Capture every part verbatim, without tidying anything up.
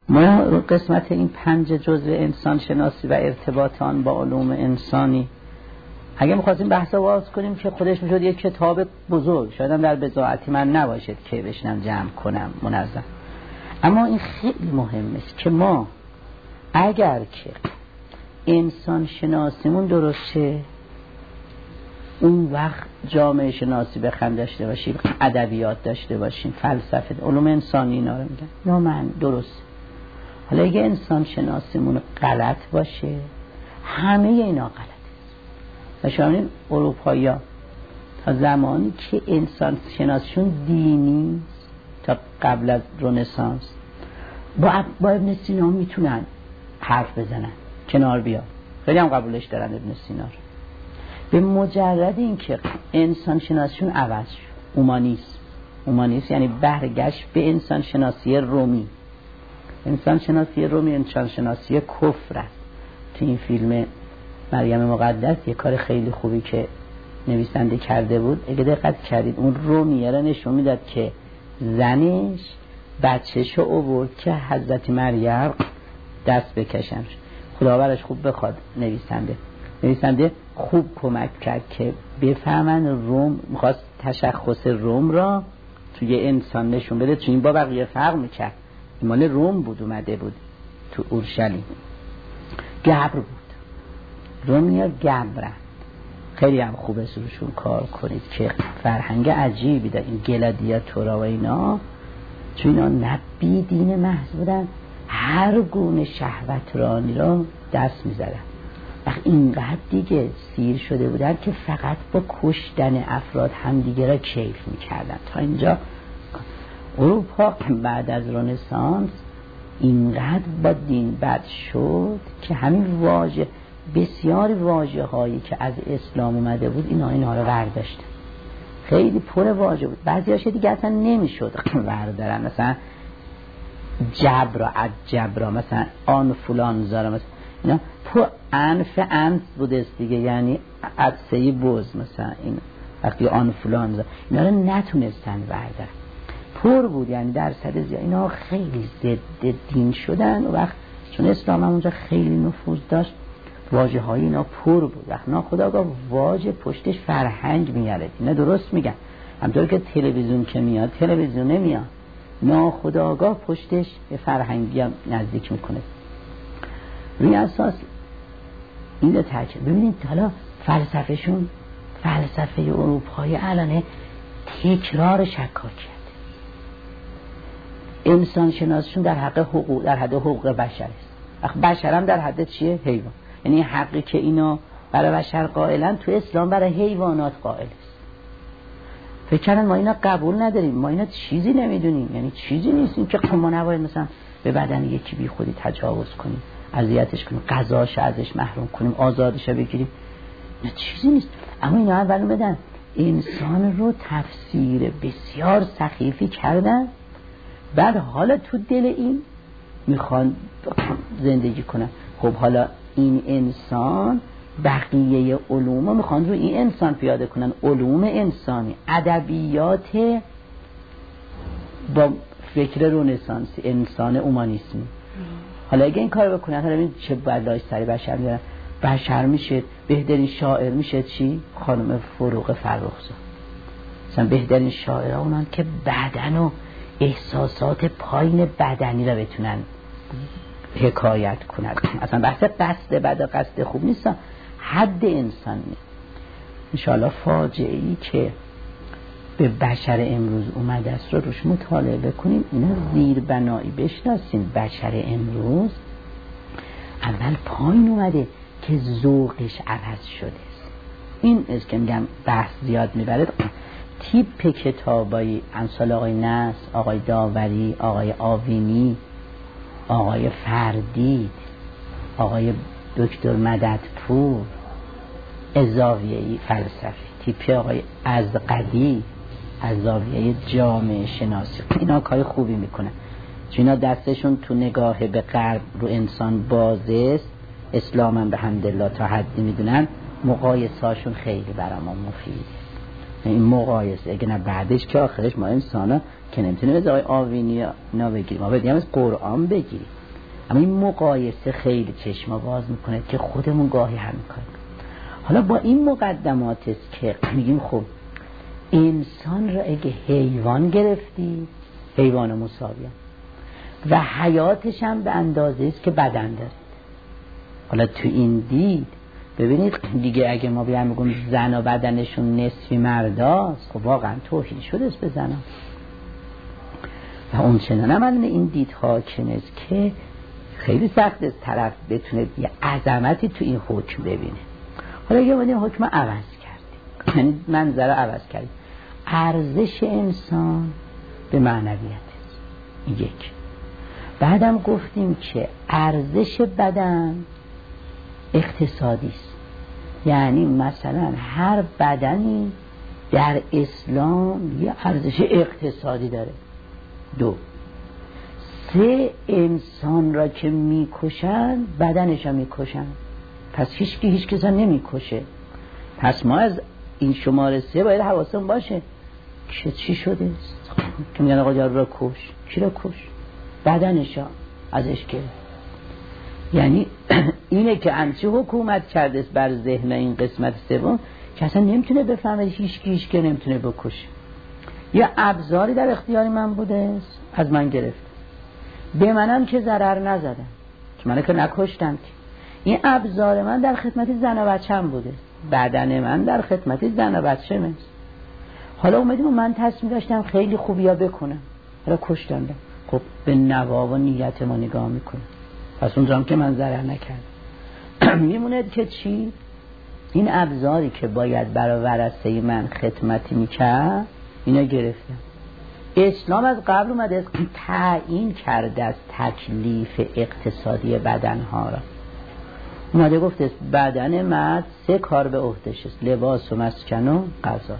ما رو قسمت این پنج جزء انسان شناسی و ارتباط آن با علوم انسانی اگه می‌خواستیم بحث باز کنیم که خودش میشد یک کتاب بزرگ، شاید هم در بضاعتی من نباشد که بشنم جمع کنم منظم. اما این خیلی مهم است که ما اگر که انسان شناسیمون درسته، اون وقت جامعه شناسی بخوام داشته باشیم، ادبیات داشته باشیم، فلسفه، علوم انسانی اینا رو میگن یا من درست. حالا اگه انسان شناسیمون غلط باشه، همه اینا غلطه. و شامل اروپایی‌ها تا زمانی که انسان شناسیشون دینی تا قبل از رنسانس با با ابن سینا میتونن حرف بزنن، کنار بیا، خیلی هم قبولش دارن ابن سینا رو. به مجرد اینکه انسان شناسیشون عوض شد، اومانیسم اومانیسم یعنی برگشت به انسان شناسی رومی. انسان شناسی رومی انسان شناسی کفر است. تو این فیلم مریم مقدس یه کار خیلی خوبی که نویسنده کرده بود، اگه دقت کردید اون رومیه را نشون میداد که زنش بچه‌شو آورد که حضرت مریم دست بکشن. خداوندش خوب بخواد نویسنده نویسنده خوب کمک کرد که بفهمن روم میخواست تشخص روم را توی انسان نشون بده. تو این با بقیه فرق میکرد، مال روم بود، اومده بود تو اورشلیم، گبر بود، رومیا گبرن. خیلی هم خوبه سروشون کار کنید که فرهنگ عجیبی داره. این گلادیاتورا و اینا چون اینا نبی دین محض بودن، هر گونه شهوت رانی را دست میزدن. وقت اینقدر دیگه سیر شده بودن که فقط با کشتن افراد هم دیگه را کیف میکردن. تا اینجا اروپا بعد از رنسانس اینقدر با دین بد شد که همین واژه بسیاری واژه هایی که از اسلام اومده بود اینا اینا رو برداشتن. خیلی پر واژه بود، بعضی هاش دیگه اصلا نمیشد بردارن، مثلا جبر از جبر، مثلا آن فلان زارا، مثلا اینا پر انف انف بوده است دیگه، یعنی عدسه بوز مثلا این وقتی آن فلان زارا اینا رو نتونستن بردارن، پر بود، یعنی درصد زیاد. اینا خیلی ضد دین شدن و وقت چون اسلام هم اونجا خیلی نفوذ داشت واژه های اینا پر بود. وقت ناخودآگاه واژه پشتش فرهنگ میاره. اینا درست میگن، همطور که تلویزیون که میاد تلویزیون نمیاد، ناخودآگاه پشتش به فرهنگی هم نزدیک میکنه. روی اساس این رو تاکید ببینید حالا فلسفهشون، فلسفه اروپایی الان تکرار شکاکیت. انسان شناسیشون در حق حقوق، در حد حقوق بشر است. بشر هم در حد چیه؟ حیوان. یعنی حقی که اینا برای بشر قائلن تو اسلام برای حیوانات قائل است. فکر کردن ما اینا قبول نداریم، ما اینا چیزی نمیدونیم، یعنی چیزی نیستیم که ما نباید مثلا به بدن یکی بی خودی تجاوز کنیم، اذیتش کنیم، غذاش ازش محروم کنیم، آزادش بگیریم. نه چیزی نیست. اما اینا اول بدن انسان رو تفسیر بسیار سخیفی کردن، بعد حالا تو دل این میخوان زندگی کنن. خب حالا این انسان بقیه علوم رو میخوان رو این انسان پیاده کنن، علوم انسانی، ادبیات با فکر رنسانسی، انسان اومانیسمی. حالا اگه این کار بکنن، حالا ببین چه بلایی سر بشر میارن. بشر میشه بهترین شاعر، میشه چی؟ خانم فروغ فرخزاد. مثلا بهترین شاعر اونان که بدن و احساسات پایین بدنی را بتونن حکایت کنن. اصلا بحث قصد بد و قصد خوب نیست، حد انسانی. انشاءالله فاجعه ای که به بشر امروز اومده است رو روش مطالعه بکنیم، اینا زیر بنایی بشناسیم. بشر امروز اول پایین اومده که ذوقش عوض شده است. این است که میگم بحث زیاد میبره. تیپ کتابای امثال آقای نصر، آقای داوری، آقای آوینی، آقای فردید، آقای دکتر مددپور، از زاویه فلسفی، تیپ آقای ازقدی از زاویه جامعه شناسی، اینا کار خوبی میکنن چون اینا دستشون تو نگاه به غرب رو انسان بازه است. اسلام هم به حمدالله تا حدی میدونن، مقایسهاشون خیلی برامون مفیده. این مقایسه اگه نه بعدش که آخرش ما انسانا که نمیتونیم از آقای آوینی اینا بگیریم، ما باید از قرآن بگیریم. اما این مقایسه خیلی چشم باز میکنه که خودمون گاهی هم میکنیم. حالا با این مقدمات است که میگیم خب انسان را اگه حیوان گرفتی، حیوان مساویه و حیاتش هم به اندازه است که بدن داره. حالا تو این دید ببینید دیگه اگه ما بیان بگیم زن و بدنشون نصفی مرداست، خب واقعا توهین شده است به زنان. و اون چنان هم این دید حاکم است که خیلی سخت است طرف بتونه یه عظمتی تو این حکم ببینه. حالا یه وقتی حکم عوض کردیم، یعنی منظر عوض کردیم، ارزش انسان به معنویت است یک. بعدم گفتیم که ارزش بدن اقتصادی است، یعنی مثلا هر بدنی در اسلام یه ارزش اقتصادی داره. دو، سه، انسان را که میکشن بدنش را میکشن، پس هیچ کی هیچ کسا نمیکشه. پس ما از این شماره سه باید حواسمون باشه که چی شده است که میگن آقا جارو را کش. کی را کش؟ بدنش را ازش گرفت. یعنی اینه که همچی حکومت کرده است بر ذهن این قسمت سوم که اصلا نمیتونه بفهمه، هیچ کی هیچ کی نمیتونه بکشه. یه ابزاری در اختیار من بوده است، از من گرفت، به منم که ضرر نزدن، که منو که نکشتم، که این ابزار من در خدمت زن و بچه‌م بوده، بدن من در خدمت زن و بچه‌م است. حالا اومدیم و من تصمیم داشتم خیلی خوبیا بکنم، حالا کشتم. خب به نوا و نیت ما نگاه میکنه، پس اونجام که من ضرر نکردم. میمونه که چی؟ این ابزاری که باید برای ورثه من خدمتی میکرد اینا گرفتم. اسلام از قبل اومده تعیین کرده از تکلیف اقتصادی بدنها را. اومده گفته بدن مرد سه کار به عهده‌ش است، لباس و مسکن و غذا.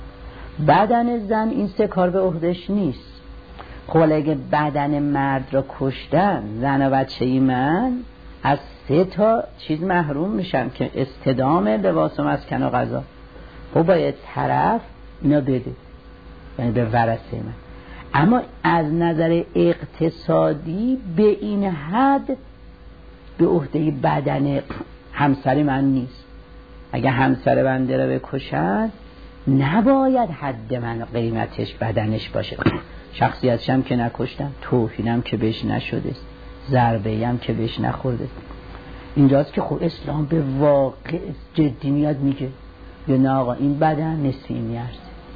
بدن زن این سه کار به عهده‌ش نیست. خب اگه بدن مرد را کشتن، زن و بچه‌ی من از سه تا چیز محروم میشن که استدام لباس و مسکن و غذا. خب باید طرف اینا بده، یعنی به ورثه من. اما از نظر اقتصادی به این حد به عهده بدن همسر من نیست. اگه همسر بنده را بکشن نباید حد من قیمتش بدنش باشه. شخصیتش هم که نکشتم، توهینم که بهش نشده، ضربه هم که بهش نخورده. اینجاست که خب اسلام به واقع جدی میاد میگه یا نه آقا این بدن نصفی میارزه.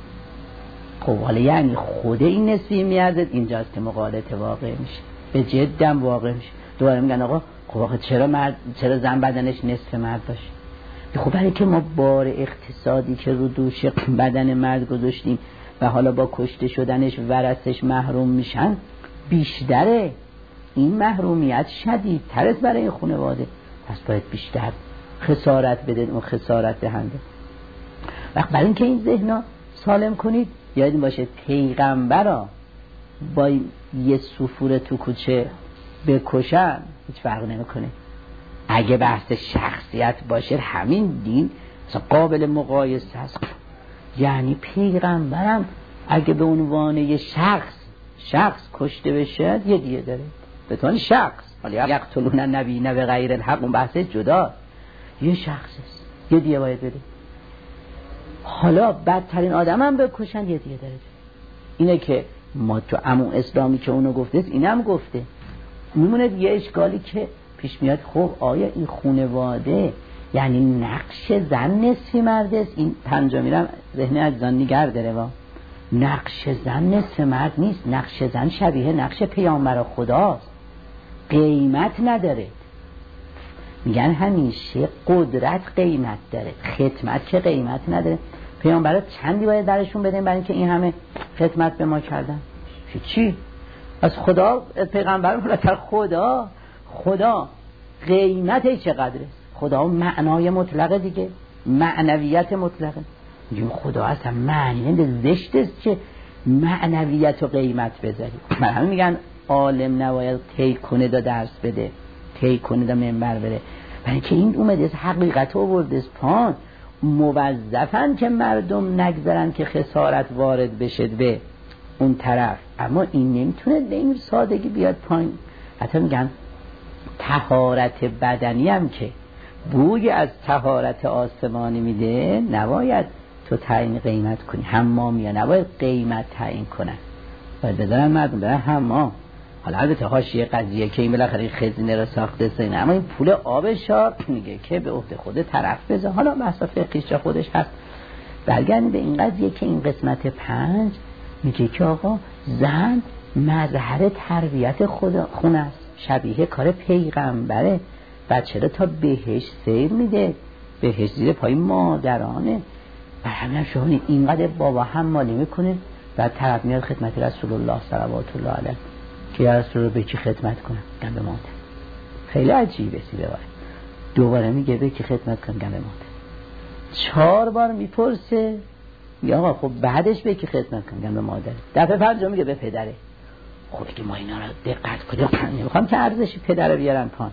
خب حالا یعنی خود این نصفی میارزه، اینجاست که مقالطه واقع میشه، به جدم واقع میشه. دوباره میگن آقا خب آقا چرا مرد، چرا زن بدنش نصف مرد باشه؟ خب برای که ما بار اقتصادی که رو دوش بدن مرد گذاشتیم و حالا با کشته شدنش ورثش محروم میشن بیشتره. این محرومیت شدیدتر است برای این خانواده، پس باید بیشتر خسارت بده اون خسارت دهنده. وقت برای اینکه این ذهنو سالم کنید یادتون باشه پیغمبرا با یه سفور تو کوچه بکشن هیچ فرق نمیکنه. اگه بحث شخصیت باشه همین دین قابل مقایسه است. یعنی پیغمبرم اگه به عنوان یه شخص شخص کشته بشه یه دیه داره به طور شخص. حالا یقتلون النبی نه به غیر الحق، اون بحث جدا، یه شخص است یه دیه باید بده. حالا بدترین آدم هم بکشن یه دیه داره. اینه که ما تو عمو اسلامی که اونو گفته اینم گفته. میمونه یه اشکالی که پیش میاد، خب آیا این خانواده یعنی نقش زن نصفی مرد است؟ این پنجمی رو ذهن اجزان نگر داره. وا نقش زن نصف مرد نیست، نقش زن شبیه نقش پیامبر خداست، قیمت نداره. میگن همیشه قدرت قیمت داره، خدمت که قیمت نداره. پیامبرا چندی باید درشون بدیم برای اینکه این همه خدمت به ما کردن؟ چی؟ از خدا پیغمبر بالاتر خدا خدا قیمتش چقدره؟ خدا معنای مطلقه دیگه، معنویت مطلقه. میگیم خدا اصلا معنی زشت است که معنویت و قیمت بذاری. من همین میگن عالم نباید تی کنه دا درس بده، تی کنه دا منبر بره، برای که این اومده از حقیقت آورده از پان. موظفن که مردم نگذارن که خسارت وارد بشه به اون طرف، اما این نمیتونه به این سادگی بیاد پایین. حتی میگن طهارت بدنی هم که بوی از طهارت آسمانی میده، نباید تو تعیین قیمت کنی. حمامی ها نباید قیمت تعیین کنن، باید بذارن مردم برن حمام. حالا البته حاشیه قضیه که این بالاخره خزینه رو ساخته سینه، اما این پول آب شار میگه که به عهده خود طرف بذار. حالا بحث فقهیش جا خودش هست. برگردیم به این قضیه که این قسمت پنج میگه که آقا زن مظهر تربیت خود خونه است، شبیه کار پیغمبره. بچه رو تا بهش سیر میده، بهش زیر پای مادرانه. بر همین شما اینقدر بابا هم مالی میکنه، بعد طرف میاد خدمت رسول الله صلوات الله علیه که یا رسول رو به کی خدمت کنم؟ گم به مادر. خیلی عجیبه سیده وای. دوباره میگه به کی خدمت کنم؟ گم به مادر. چهار بار میپرسه یا آقا خب بعدش به کی خدمت کنم؟ گم به مادر. دفعه پنجم میگه به پدره. خب که ما اینا رو دقت کنیم، نمیخوام که ارزش پدر رو بیارن پان.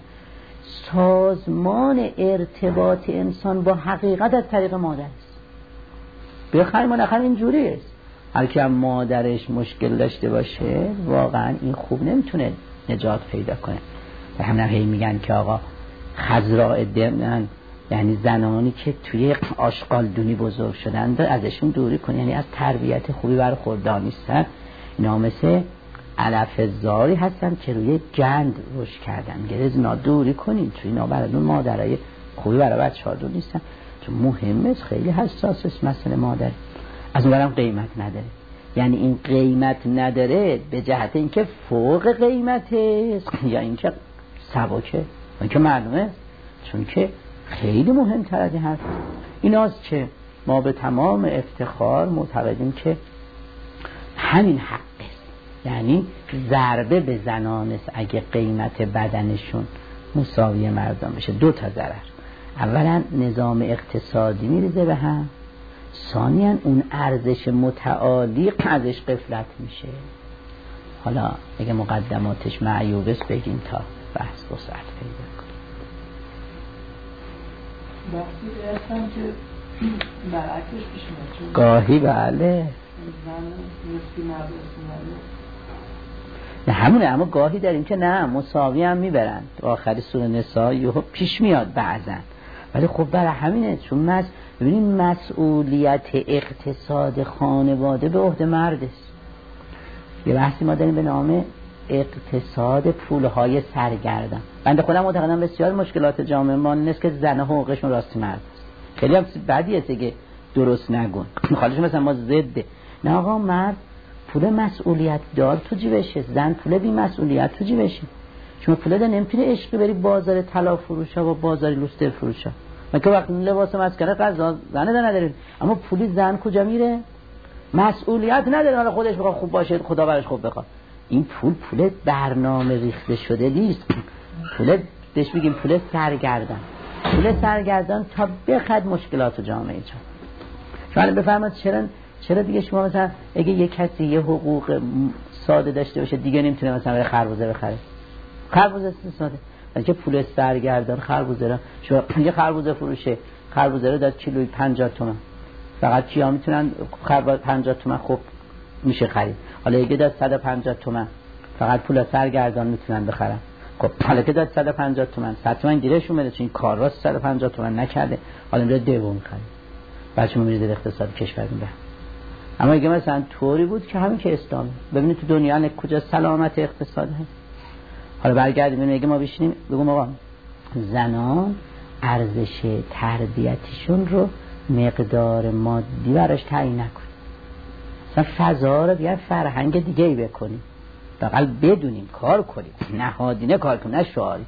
سازمان ارتباط انسان با حقیقت از طریق مادر است. بخیر منخر اینجوری است. هر کی هم مادرش مشکل داشته باشه واقعا این خوب نمیتونه نجات پیدا کنه. و همین هی میگن که آقا خضراء دمن، یعنی زنانی که توی آشغال دونی بزرگ شدن ازشون دوری کنی، یعنی از تربیت خوبی برخوردار نیستن. اینا مثل علف زاری هستن که روی گند روش کردن، گرز اینا دوری کنین، توی اینا براتون مادرای خوبی برای بچه‌ها دور نیستن، چون مهمه، خیلی حساس است مسئله مادر. از اونورم قیمت نداره، یعنی این قیمت نداره به جهت اینکه فوق قیمته یا اینکه سبکه، اینکه معلومه، چون که خیلی مهمتر از این حرف ایناست که ما به تمام افتخار معتقدیم که همین حق است. یعنی ضربه به زنان است اگه قیمت بدنشون مساوی مردان بشه. دو تا ضرر، اولا نظام اقتصادی میریزه به هم، ثانیاً اون ارزش متعالی ازش غفلت میشه. حالا اگه مقدماتش معیوب است بگیم تا بحث وسعت پیدا کنه. بحثی هستم که برعکسش پیش میاد. گاهی بله نه همونه، اما گاهی داریم که نه مساوی هم میبرن. آخری سوره نساء یهو پیش میاد بعضن، ولی خب برای همینه، چون مس ببینید مسئولیت اقتصاد خانواده به عهده مرد است. یه بحثی ما داریم به نام اقتصاد پولهای سرگردان. بنده خودم معتقدم بسیار مشکلات جامعه ما نیست که زن حقوقشون راستی مرد است. خیلی هم بدیه که درست نگون خالص مثلا ما ضد. نه آقا، مرد پول مسئولیت دار تو جیبشه، زن پول بی مسئولیت تو جیبشه. شما پول دار نمیتونی عشقی بری بازار طلا فروشا و بازار لوستر فروشا، من که وقت لباس مسکره غذا زنه ده نداریم، اما پولی زن کجا میره؟ مسئولیت نداره، حالا خودش بخواد خوب باشه خدا براش خوب بخواد. این پول پول برنامه ریخته شده نیست، پول بهش میگیم پول سرگردان. پول سرگردان تا بخد مشکلات جامعه جان. شما بفرمایید چرا چرا دیگه شما مثلا اگه یک کسی یه حقوق ساده داشته باشه دیگه نمیتونه مثلا بره خربوزه بخره؟ خربوزه ساده، بلکه پول سرگردان خربوزه را شما یه خربوزه فروشه، خربوزه رو داد کیلویی پنجاه تومن، فقط کیا میتونن خربوزه پنجاه تومن خب میشه خرید. حالا اگه داد صد و پنجاه تومن فقط پول سرگردان میتونن بخرن، خب حالا که داد صد و پنجاه تومن صد تومن گیرشون بده، چون این کار راست صد و پنجاه تومن نکرده، حالا میره دوم خرید. بچه‌مون میره اقتصاد کشور میره. اما اگه مثلا طوری بود که همین که اسلام، ببینید تو دنیا نه کجا سلامت اقتصاد هست. حالا برگردیم ببینیم اگه ما بشینیم بگم آقا زنان ارزش تربیتشون رو مقدار مادی براش تعیین نکنیم، مثلا فضا رو بیان فرهنگ دیگه ای بکنیم، بقل بدونیم کار کنیم، نهادینه کار کنیم نه شعاری.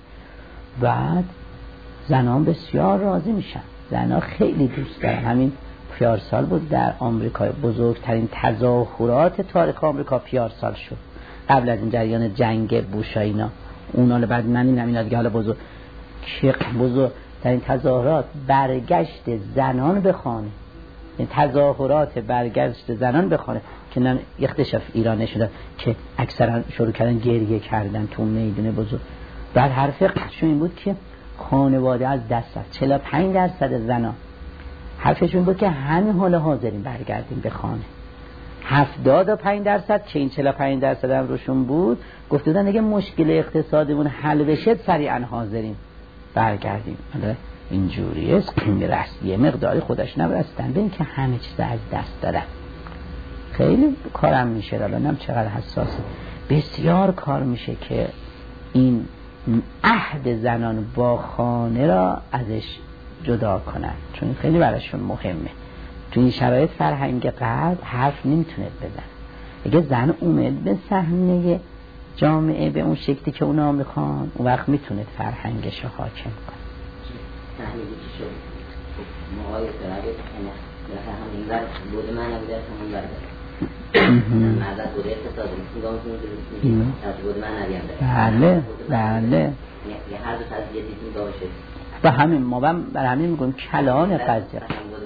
بعد زنان بسیار راضی میشن، زنان خیلی دوست دارن. همین پیارسال بود در آمریکا، بزرگترین تظاهرات تاریخ آمریکا پیارسال شد، قبل از این جریان جنگ بوش اینا. اون بعد من این اینا دیگه حالا بزرگ که بزرگترین تظاهرات برگشت زنان به خانه، این تظاهرات برگشت زنان به خانه که نه اختشاف ایران شده که اکثرا شروع کردن گریه کردن تو میدون بزرگ. بعد حرف قشون این بود که خانواده از دست رفت. چهل و پنج درصد زنان حرفشون بود که همین حال حاضرین برگردیم به خانه. هفتاد و پنج درصد که این چهل و پنج درصد هم روشون بود گفته بودن اگه مشکل اقتصادیمون حل بشه سریعا حاضریم برگردیم. حالا اینجوری است که میرست یه مقداری خودش نبرستن به این که همه چیز از دست دارن. خیلی کارم میشه را ببینم چقدر حساسه. بسیار کار میشه که این عهد زنان با خانه را ازش جدا کنن، چون خیلی براشون مهمه. تو این شرایط فرهنگ غرب حرف نمیتونه بزن. اگه زن اومد به صحنه جامعه به اون شکلی که اونا میخوان، اون وقت میتونه فرهنگش رو حاکم کنه. صحنه که شد موقعی سرابه کنه بالاخره هم این ور بود من نبوده همون ور داره معذرت بوده اقتصاد نگاه میکنیم از بود من نبیم داره. بله بله یه هر دو تا یه دیدیم باشه و همین ما بر همین میگم کلان قضیه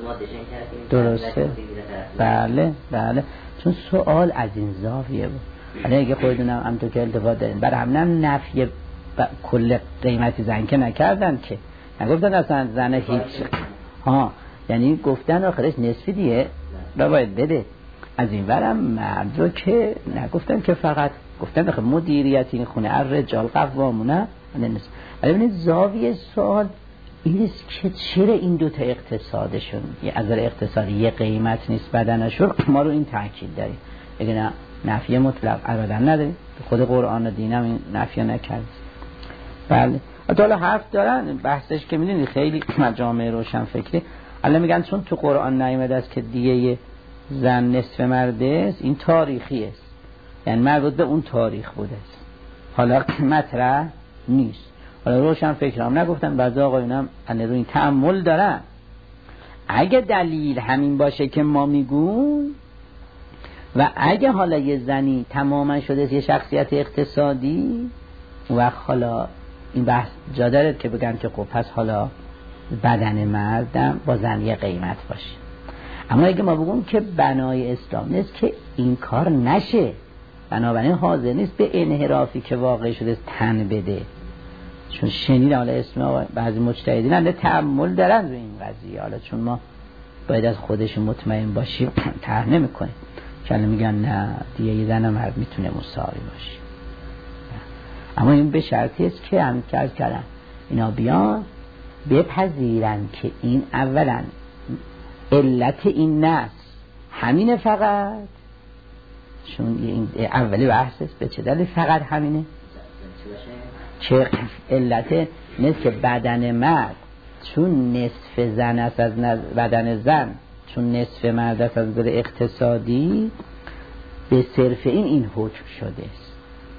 درسته. بله بله چون سوال از این زاویه بود. حالا اگه خودتونم هم تو که التفات دارین برای همینم نفی کل قیمتی زن که نکردن، که نگفتن اصلا زن هیچ ها، یعنی گفتن آخرش نصفی دیگه و باید بده. از این ورم مرد رو که نگفتن که فقط گفتن بخیر مدیریت این خونه الرجال قوامونه. ولی ببینید زاویه سوال این است که چرا این دوتا اقتصادشون از نظر اقتصادی یه قیمت نیست بدنشون، ما رو این تاکید داریم. اگه نه نفی مطلق ابدا نداریم، خود قرآن و دینم این نفی نکرد. بله حالا حرف دارن بحثش که میدونی خیلی جامعه روشن فکری الان میگن چون تو قرآن نیامده است که دیگه زن نصف مرد است، این تاریخی است، یعنی مربوط به اون تاریخ بوده است، حالا مطرح نیست. حالا روشن فکرام نگفتن بعضی آقایونم الان رو این تأمل دارن. اگه دلیل همین باشه که ما میگون و اگه حالا یه زنی تماما شده یه شخصیت اقتصادی، اون وقت حالا این بحث جا داره که بگن که خب پس حالا بدن مردم با زن یه قیمت باشه. اما اگه ما بگیم که بنای اسلام نیست که این کار نشه، بنابراین حاضر نیست به انحرافی که واقع شده تن بده. چون شنید حالا اسم بعضی مجتهدین هم تأمل دارن رو این قضیه، حالا چون ما باید از خودش مطمئن باشیم طرح نمی‌کنیم که میگن نه دیگه یه زن و مرد میتونه مساوی باشه. اما این به شرطی است که هم کردن اینا بیان بپذیرن که این اولا علت این نس همینه فقط، چون این اولی بحث است به چه دلیل فقط همینه، چه علت نیست که بدن مرد چون نصف زن است از بدن زن، چون نصف مرد است از نظر اقتصادی، به صرف این این حکم شده است.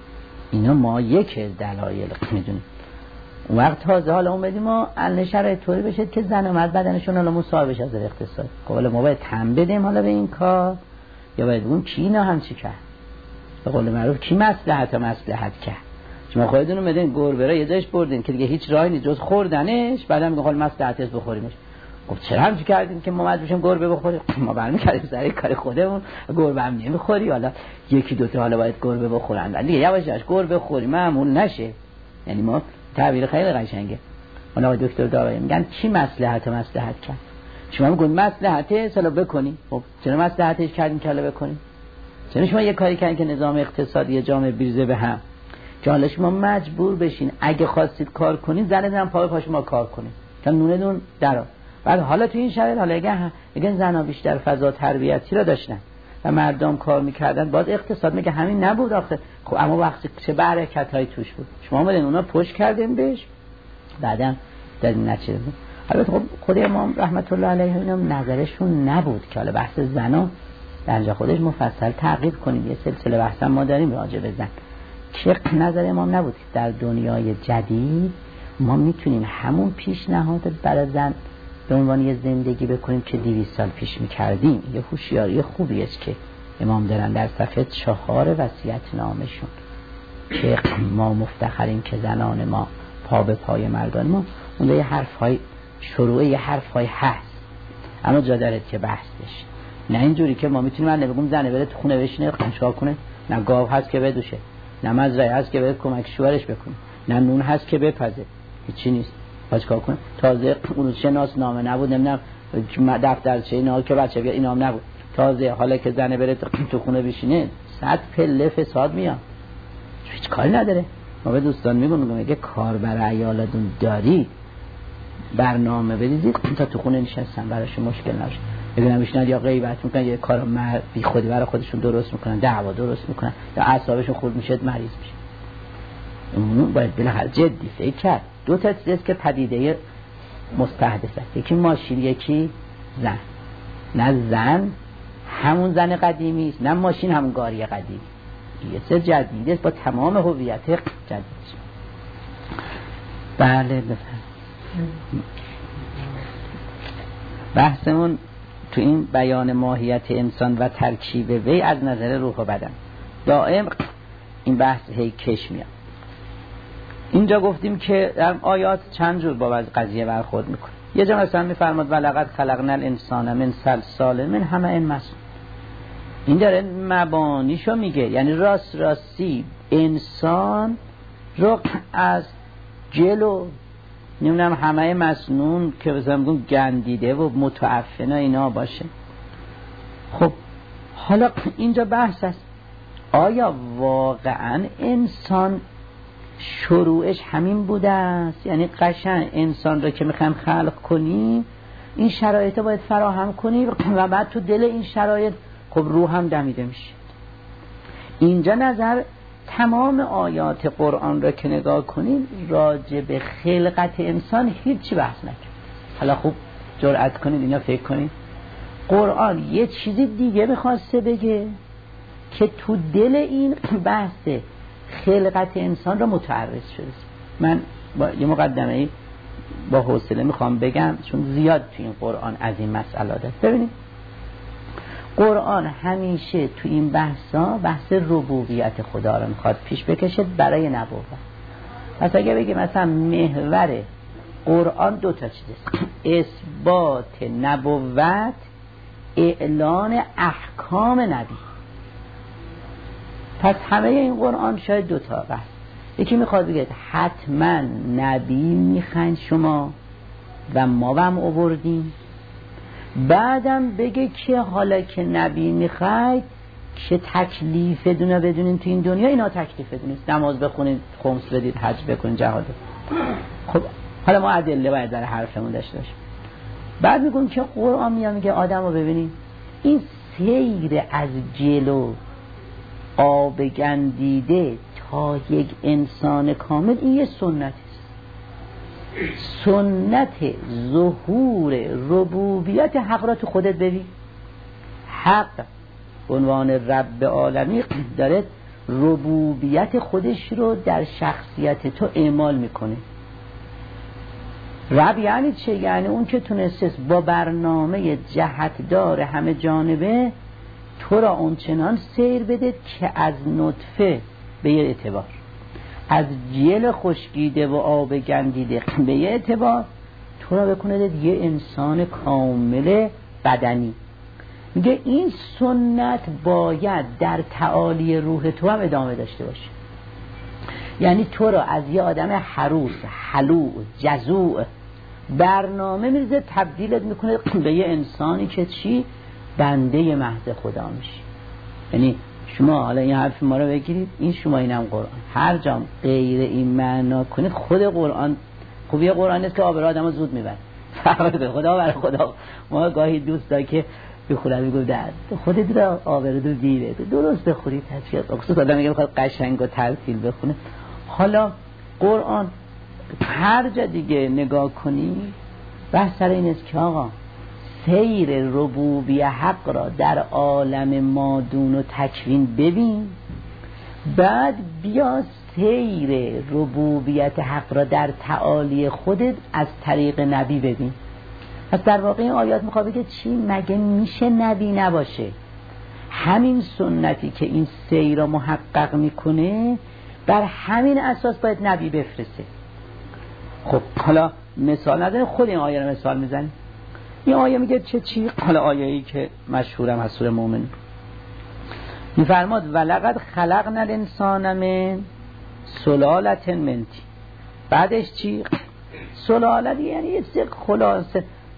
اینا ما یک دلایل میدونیم. اون وقت تازه حالا اومدیم ما الان شرایط طوری بشه که زن و مرد بدنشون حالا مساوی بشه از اقتصاد. خب حالا ما باید تن بدیم حالا به این کار، یا باید بگیم کی اینا هم چی کرد؟ به قول معروف کی مصلحت مصلحت کرد؟ شما خودتون اومدین گربه را یه جاش بردین که دیگه هیچ راهی نیست جز خوردنش، بعدم میگه حالا مصلحت است بخوریمش. خب چرا همچین کردین که ما مجبوریم گربه بخوریم؟ ما برمی‌گردیم سر کار خودمون، گربه هم نمیخوری، حالا یکی دو تا حالا باید گربه بخورن دیگه یواش یواش گربه بخوریم معمول نشه. یعنی ما تعبیر خیلی قشنگه. حالا دکتر داوری میگن کی مصلحت مصلحت کرد؟ شما میگید مصلحت سالا بکنی. خب چرا مصلحتش کردیم که حالا بکنیم؟ چرا شما یه کاری کردین که نظام اقتصادی جامعه بریزه به هم، که حالا شما مجبور بشین اگه خواستید کار کنید زنه هم پای پاش ما کار کنید تا نونه نون درا. بعد حالا تو این شرایط حالا اگه اگه زنا بیشتر فضا تربیتی را داشتن و مردم کار میکردن، باز اقتصاد میگه همین نبود آخه. خب اما وقتی چه برکتایی توش بود، شما اومدین اونا پشت کردین بهش، بعدم دادین نچیدن. البته خب خود امام رحمت الله علیه اینا نظرشون نبود که حالا بحث زنا در جا خودش مفصل تعقیب کنیم، یه سلسله بحث ما داریم راجع به زن. که نظر امام نبود که در دنیای جدید ما میتونیم همون پیشنهاد برای زن به عنوان یه زندگی بکنیم که دویست سال پیش میکردیم. یه هوشیاری خوبی است که امام دارن در صفحه چهار وصیت نامشون که ما مفتخریم که زنان ما پا به پای مردان ما. اون یه حرفای شروع یه حرفای هست، اما جا داره که بحث بشه. نه اینجوری که ما میتونیم من بگم زنه بره تو خونه بشینه قنچا کنه، نه گاو هست که بدوشه، نه مزرعه هست که بره کمک شوهرش بکنه، نه نون هست که بپزه، هیچی نیست. باش کار کنه. تازه اون شناس نامه نبود، نمیدونم دفترچه اینا که بچه بیا اینا هم نبود. تازه حالا که زنه بره تو خونه بشینه صد پله فساد میاد، هیچ کاری نداره. ما به دوستان میگم میگه کار برای عیالتون داری برنامه بریزید تا تو خونه نشستن براش مشکل نشه. ببینم میشنن یا غیبت میکنن یا کار بی خودی برای خودشون درست میکنن، دعوا درست میکنن یا اعصابشون خورد میشه مریض میشه. اون باید بالاخره جدی فکر کرد. دو تا چیز که پدیده مستحدثه، یکی ماشین یکی زن. نه زن همون زن قدیمی است، نه ماشین همون گاری قدیمی. یه سر جدیده با تمام هویت جدیدش. بله بفرمایید. بحثمون تو این بیان ماهیت انسان و ترکیب وی از نظر روح و بدن. دائم این بحث هی کش میاد. اینجا گفتیم که در آیات چند جور با قضیه برخورد میکنه. یه جا مثلا میفرماد ولقد خلقنا الانسان من صلصال من حمأ مسنون. این داره مبانیشو میگه، یعنی راست راستی انسان رو از جلو نمیدونم همه مسنون که مثلا گندیده و متعفنه اینا باشه. خب حالا اینجا بحث است آیا واقعا انسان شروعش همین بوده است؟ یعنی قشنگ انسان رو که میخوایم خلق کنیم این شرایط باید فراهم کنیم و بعد تو دل این شرایط خب روح هم دمیده میشه. اینجا نظر تمام آیات قرآن را که نگاه کنید راجع به خلقت انسان هیچی بحث نکنید. حالا خوب جرأت کنید اینا فکر کنید قرآن یه چیزی دیگه میخواسته بگه که تو دل این بحث خلقت انسان را متعرض شده. من با یه مقدمه با حوصله میخوام بگم چون زیاد تو این قرآن از این مسئله داره. ببینید قرآن همیشه تو این بحثا بحث ربوبیت خدا رو میخواد پیش بکشه برای نبوت. پس اگه بگیم مثلا محور قرآن دو تا چیزه، اثبات نبوت، اعلان احکام نبی. پس همه این قرآن شاید دو تا بحث. یکی میخواد بگه حتما نبی میخواین شما و ما هم آوردیم، بعدم بگه که حالا که نبی میخواید که تکلیف دونه بدونین تو این دنیا اینا تکلیف دونید، نماز بخونید، خمس بدید، حج بکنید، جهاد. خب حالا ما ادله باید در حرفمون داشته باشیم. بعد میگم که قرآن میاد میگه آدمو ببینید این سیر از جلو آب گندیده تا یک انسان کامل این یه سنت است، سنت ظهور ربوبیت حق را تو خودت ببین. حق عنوان رب عالمی داره ربوبیت خودش رو در شخصیت تو اعمال میکنه. رب یعنی چه؟ یعنی اون که تونسته با برنامه جهتدار همه جانبه تو را اونچنان سیر بده که از نطفه به یه اعتبار، از جل خشکیده و آب گندیده به یه اعتبار تو را بکنه یه انسان کامل بدنی. میگه این سنت باید در تعالی روح تو هم ادامه داشته باشه. یعنی تو را از یه آدم حروص، حلوع، جزوع برنامه میرزه تبدیلت میکنه به یه انسانی که چی؟ بنده محض خدا میشه. یعنی شما حالا این حرف ما رو بگیرید، این شما اینم قرآن، هر جا غیر این معنا کنید خود قرآن خوبی قرآن نیست که آب را آدم زود میبره. فقط به خدا برای خدا. ما گاهی دوست داره که بخوره میگه درد خودت را آب رو دیره درست بخورید تشکیل خصوص آدم میگه بخواد قشنگ و ترتیل بخونه. حالا قرآن هر جا دیگه نگاه کنی بحث سر این است که آقا سیر ربوبیت حق را در عالم مادون و تکوین ببین، بعد بیا سیر ربوبیت حق را در تعالی خودت از طریق نبی ببین. پس در واقع این آیات میخواد بگه چی؟ مگه میشه نبی نباشه؟ همین سنتی که این سیر را محقق میکنه بر همین اساس باید نبی بفرسته. خب حالا مثال نداره، خود این آیه رو مثال میزنیم. این آیه میگه چه چی؟ حالا آیه‌ای که مشهورم از سوره مومن میفرماد ولقد خلقنا الانسان من سلالة من طین. بعدش چی؟ سلاله یعنی یه خلاصه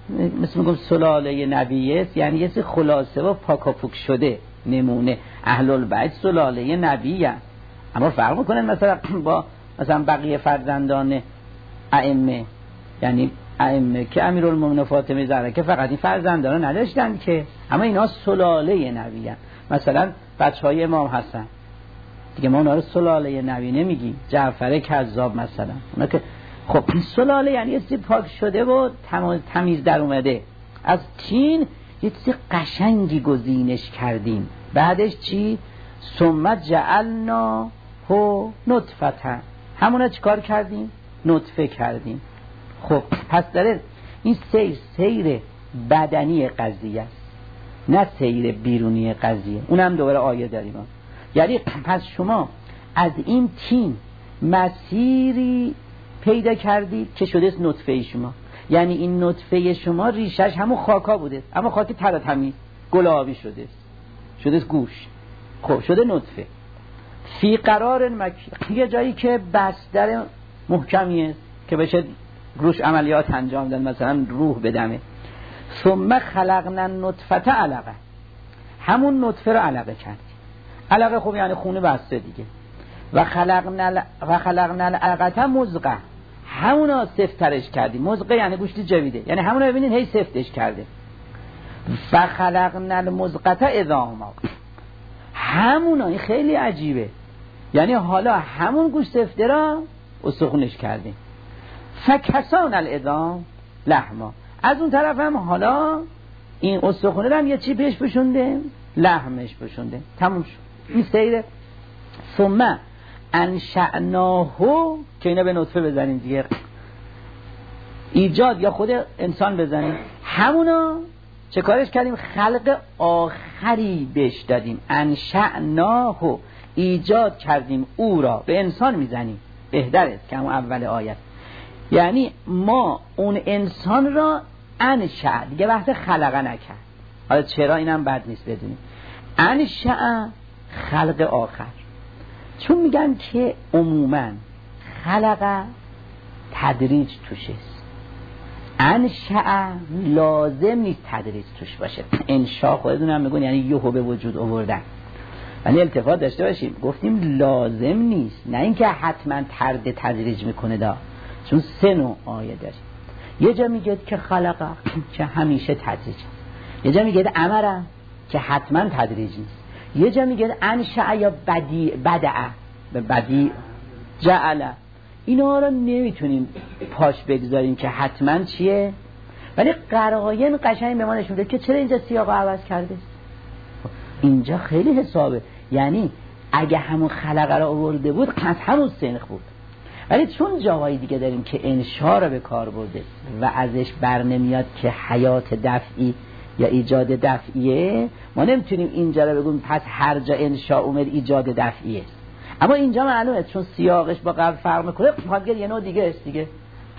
مثل میگم سلاله نبیه، یعنی یه خلاصه و پاکاپوک شده نمونه. اهل البیت سلاله نبیه، اما فرق میکنن مثلا با مثلا بقیه فرزندان ائمه، یعنی ائمه که امیرالمومنین فاطمه زهرا که فقط این فرزندان نداشتن که، اما اینا سلاله نبیه. مثلا بچهای امام حسن دیگه ما اونا رو سلاله نبی نمیگیم، جعفر کذاب مثلا، اونا که خب سلاله یعنی یه چیزی پاک شده و تمیز در اومده. از تین یه چیزی قشنگی گزینش کردیم. بعدش چی؟ ثم جعلنا هو نطفه، همونا چیکار کردیم؟ نطفه کردیم. خب پس داره این سیر سیر بدنی قضیه است، نه سیر بیرونی قضیه. اونم دوباره آیه داریم. یعنی پس شما از این تین مسیری پیدا کردید که شده نطفه شما، یعنی این نطفه شما ریشش همون خاکا بوده، اما خاک تر تمیز گلابی شده شده گوشت. خب شده نطفه فی قرار مکین، یه جایی که بستر محکمیه که بشه روش عملیات انجام داد، مثلا روح بدمه. ثم خلقنا النطفه علقه، همون نطفه رو علقه کردیم. علقه خوب یعنی خونه بسته دیگه. و خلقنا و خلقنا العلقه مضغه، همونا سفترش کردیم. مضغه یعنی گوشت جویده، یعنی همونا ببینید هی سفتش کرده. و خلقنا المضغه عظاما، همونا، این خیلی عجیبه، یعنی حالا همون گوشت سفته را استخونش کردیم. فکسانا العظام لحما، از اون طرف هم حالا این استخونه رو هم یه چی پیش بشونده، لحمش بشونده. تموم شد این سیره. ثم انشأناه، که اینا به نطفه بزنیم دیگه، ایجاد یا خود انسان بزنیم، همونا چه کارش کردیم؟ خلق آخری بهش دادیم. انشأناه، ایجاد کردیم او را. به انسان میزنیم بهتر است که همون اول آیت، یعنی ما اون انسان را انشأ، دیگه وقت خلقه نکرد. حالا چرا اینم بد نیست بدونیم. انشأ خلق آخر، چون میگن که عموما خلق تدریج توش است، انشأ لازم نیست تدریج توش باشه. انشاء خودتون هم میگن یعنی یهو به وجود آوردن، ولی التفات داشته باشیم گفتیم لازم نیست، نه اینکه حتما ترد تدریج میکنه دا، چون سه نوع آیه داریم. یه جا میگه که خلقه که همیشه تدریج، یه جا میگه امره که حتما تدریج نیست، یه جا میگه انشأ یا بدی بدعه به بدی جعله. اینا رو نمیتونیم پاش بگذاریم که حتما چیه، ولی قرائن قشنگ به ما نشون میده که چرا اینجا سیاق عوض کرده. اینجا خیلی حسابه، یعنی اگه همون خلقه رو آورده بود از همون سنخ بود، ولی چون جاهای دیگه داریم که انشاء رو به کار برده و ازش بر نمیاد که حیات دفعی یا ایجاد دفعیه، ما نمیتونیم اینجا رو بگیم پس هر جا انشاء اومد ایجاد دفعیه. اما اینجا معلومه چون سیاقش با قبل فرق میکنه، میخواد یه نوع دیگه است دیگه.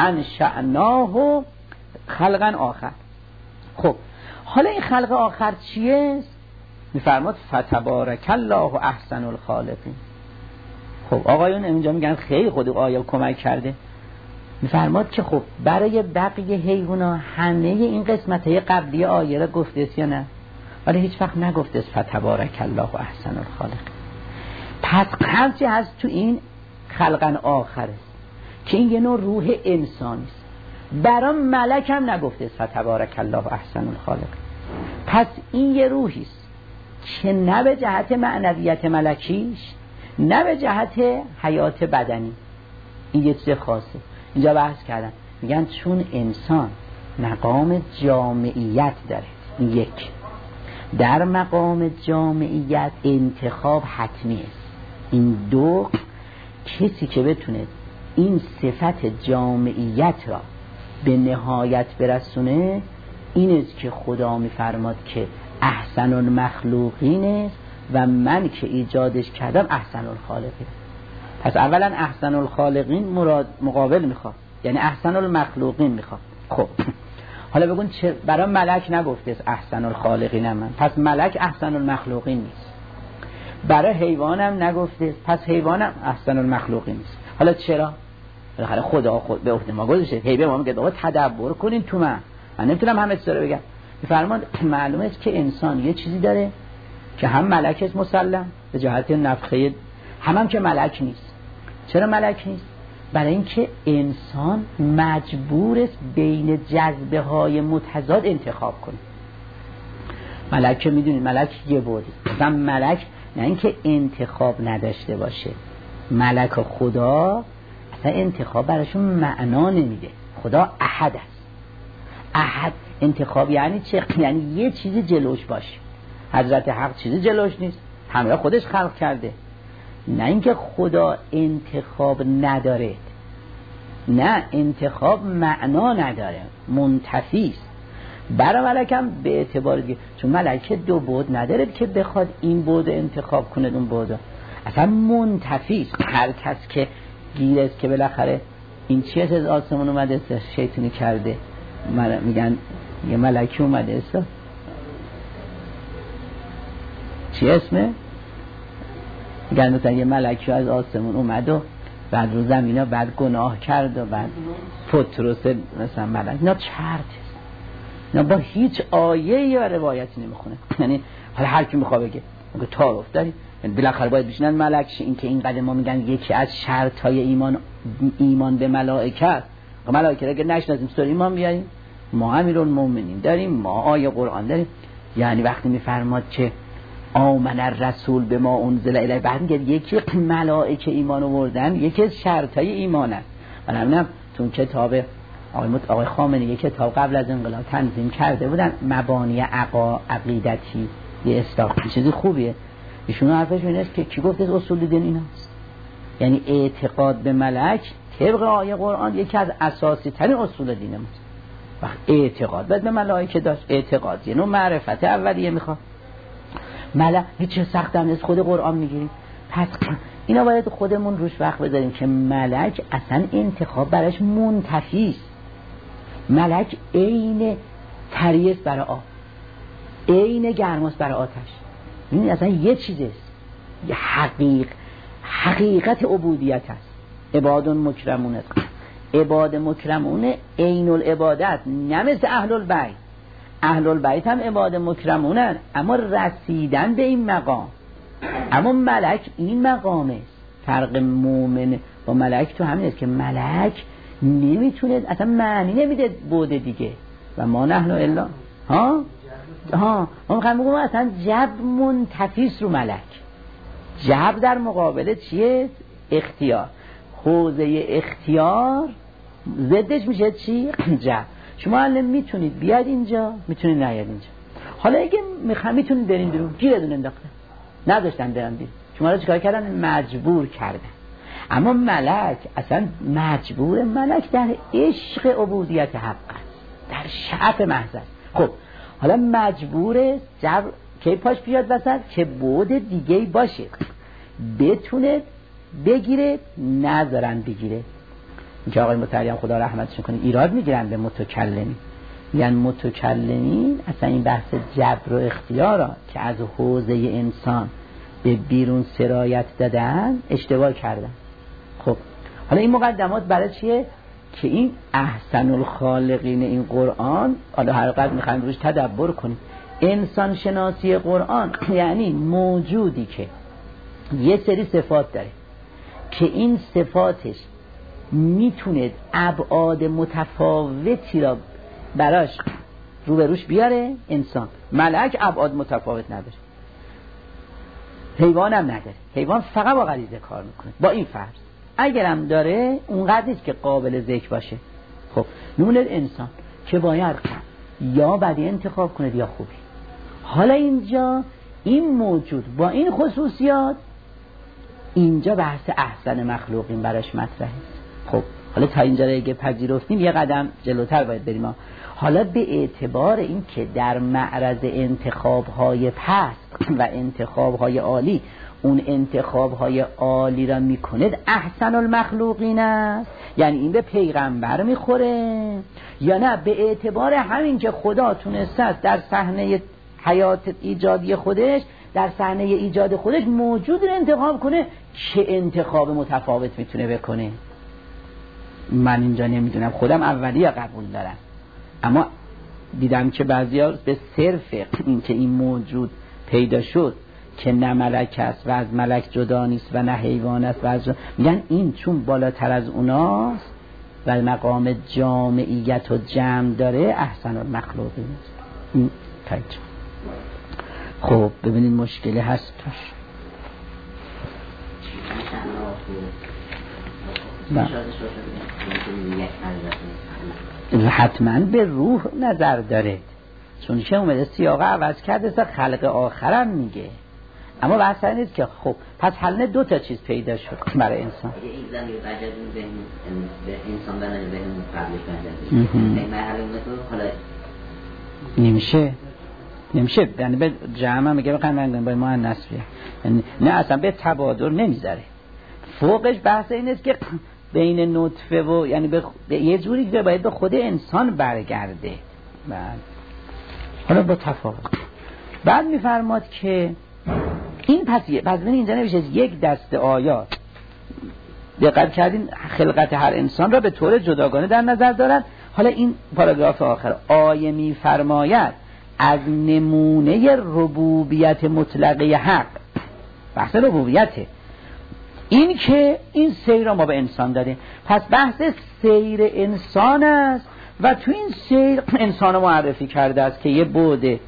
انشأناه خلقا آخر. خب حالا این خلق آخر چیه؟ میفرماد فتبارک الله احسن الخالقین. خب آقایون اینجا میگن خیلی خود آیه کمک کرده. میفرماد که خب برای بقیه حیونا همه این قسمت‌های قبلی آیه را گفته است یا نه؟ ولی هیچ وقت نگفته است فتبارک الله احسن الخالقین. پس هرچی هست تو این خلقن آخر است که این یه نوع روح انسانی است. برای ملک هم نگفته است فتبارک الله احسن الخالقین. پس این یه روحی است که نه به جهت معنویت ملکیش نه به جهت حیات بدنی، این یه چیز خاصه. اینجا بحث کردن میگن چون انسان مقام جامعیت داره، این یک، در مقام جامعیت انتخاب حتمی است. این دو، کسی که بتونه این صفت جامعیت را به نهایت برسونه، این است که خدا میفرماد که احسن المخلوقین است و من که ایجادش کردم احسن الخالقین. پس اولا احسن الخالقین مراد مقابل میخواد، یعنی احسن المخلوقین میخواد. خب حالا بگون چه برای ملک نگفته است احسن الخالقین من، پس ملک احسن المخلوقین نیست. برای حیوانم نگفته پس حیوانم احسن المخلوقین نیست. حالا چرا؟ بالاخره خدا خود به عهده ما گذاشته. حیوان ما میگه آقا تدبر کنین تو من، من نمیتونم همه چیز رو بگم. میفرمان معلومه است که انسان یه چیزی داره که هم ملک است مسلم به جهت نفخه، هم هم که ملک نیست. چرا ملک نیست؟ برای اینکه انسان مجبور است بین جذبه های متضاد انتخاب کنه. ملک که میدونید ملک یه بودی، مثلا ملک نه اینکه انتخاب نداشته باشه، ملک و خدا اصلا انتخاب براشون معنا نمیده. خدا احد است. احد انتخاب یعنی چه؟ یعنی یه چیزی جلوش باشه. حضرت حق چیزی جلوش نیست، همه خودش خلق کرده. نه اینکه خدا انتخاب نداره، نه انتخاب معنا نداره، منتفی است. برای ملک هم به اعتبار دیگه، چون ملک دو بعد نداره که بخواد این بعد انتخاب کنه اون بعد، اصلا منتفی است. هر کس که گیر است که بالاخره این چیه از آسمون اومده شیطانی کرده، میگن یه ملکی اومده است، چی اسمه؟ میگن مثلا یه ملکی از آسمون اومد و بعد رو زمین ها بعد گناه کرد و بعد پتروس مثلا ملک. اینا چرت است، اینا با هیچ آیه یا روایتی نمیخونه. یعنی حالا هر کی میخواد بگه میگه تعارف داری، یعنی بالاخره باید بشینن ملک شه. این که این قدم ما میگن یکی از شرط های ایمان ایمان به ملائکه است. ملائکه اگه نشناسیم سوره ایمان بیاریم، ما امیرالمومنین داریم، ما آیه قرآن داریم. یعنی وقتی میفرماد که آمن الرسول به ما انزل الیه، بعد میگه یکی ملائکه ایمان آوردن، یکی از شرطای ایمان است. من همینم تو کتاب آقای مت آقای خامنه‌ای یک کتاب قبل از انقلاب تنظیم کرده بودن، مبانی عقا عقیدتی، یه اصطلاح چیزی خوبیه. ایشون حرفش این است که کی گفته اصول دین ایناست؟ یعنی اعتقاد به ملک طبق آیه قرآن یکی از اساسی ترین اصول دین ماست. وقت اعتقاد باید به ملائکه داشت، اعتقاد یه نوع معرفت اولیه میخواد. ملک هیچ سخت هم از خود قرآن میگیریم. پس اینا باید خودمون روش وقت بذاریم که ملک اصلا انتخاب براش منتفی است. ملک عین تریست برای آب، عین گرماست برای آتش. این اصلا یه چیزه، یه حقیق حقیقت عبودیت است. عباد مکرمون است. عباد مکرمون عین العبادت، نه مثل اهل البیت. اهل البیت هم عباد مکرمونن اما رسیدن به این مقام. اما ملک این مقامه. فرق مومن با ملک تو همین است که ملک نمیتونه، اصلا معنی نمیده بود دیگه. و ما نحن الا ها ها ما میخوایم بگم اصلا جب منتفیس رو ملک. جب در مقابل چیه؟ اختیار. حوزه اختیار ضدش میشه چی؟ جب. شما الان میتونید بیاد اینجا، میتونید نیاد اینجا. حالا اگه میخوام میتونید برین بیرون، گیرتون انداختن، نذاشتن برن بیرون، شما رو چیکار کردن؟ مجبور کردن. اما ملک اصلا مجبور، ملک در عشق عبودیت حق است، در شعف محض است. خب حالا مجبوره جبر کی پاش بیاد وسط که بود دیگه باشه بتونه بگیره، نذارن بگیره. اینکه آقای متعلیم خدا رحمتش کنه ایراد میگیرن به متکلمین، یعنی متکلمین اصلا این بحث جبر و اختیارا که از حوزه انسان به بیرون سرایت دادن اشتباه کردن. خب حالا این مقدمات برای چیه؟ که این احسن الخالقین این قرآن، حالا هر قدر میخوایم روش تدبر کنیم، انسان شناسی قرآن یعنی موجودی که یه سری صفات داره که این صفاتش میتونه ابعاد متفاوتی را براش روبروش بیاره. انسان، ملک ابعاد متفاوت نداره، حیوان هم نداره. حیوان فقط با غریزه کار میکنه. با این فرض اگرم داره اونقدر نیست که قابل ذکر باشه. خب نمونه انسان که باید یا بدی انتخاب کنه یا خوبی. حالا اینجا این موجود با این خصوصیات، اینجا بحث احسن مخلوقین براش مطرحه. خب حالا تا اینجا اگه پذیرفتیم یه قدم جلوتر باید بریم. حالا به اعتبار این که در معرض انتخاب‌های پست و انتخاب‌های عالی اون انتخاب‌های عالی را می‌کند احسن المخلوقین است، یعنی این به پیغمبر میخوره یا نه به اعتبار همین که خدا تونسته در صحنه حیات ایجادی خودش، در صحنه ایجاد خودش موجود رو انتخاب کنه که انتخاب متفاوت میتونه بکنه. من اینجا نمیدونم، خودم اولیه قبول دارم، اما دیدم که بعضیا به صرف این که این موجود پیدا شد که نه ملک است و از ملک جدا نیست و نه حیوان است و از میگن این چون بالاتر از اوناست و مقام جامعیت و جمع داره احسن المخلوقین است. این تایید. خب ببینید مشکلی هست توش. حتما به روح نظر داره، چون که اومده سیاق عوض کرده تا خلق آخرم میگه، اما بحث نیست که خب پس حل دو تا چیز پیدا شد برای انسان. این زمین بجد به انسان بنای به اون قبلش بنده این مرحله اون حالا نمیشه نمیشه یعنی به جمع میگه بخوایم من با ما نسبیه یعنی نه اصلا به تبادر نمیذاره. فوقش بحث این است که بین نطفه و یعنی به, به یه جوری که باید به خود انسان برگرده. بعد حالا با تفاوت بعد میفرماد که این پس پس من اینجا نمیشه یک دست آیات دقت کردین خلقت هر انسان را به طور جداگانه در نظر دارن. حالا این پاراگراف آخر آیه میفرماید از نمونه ربوبیت مطلقه حق، بحث ربوبیته، این که این سیر را ما به انسان داریم، پس بحث سیر انسان است و تو این سیر انسان رو معرفی کرده است که یه بعد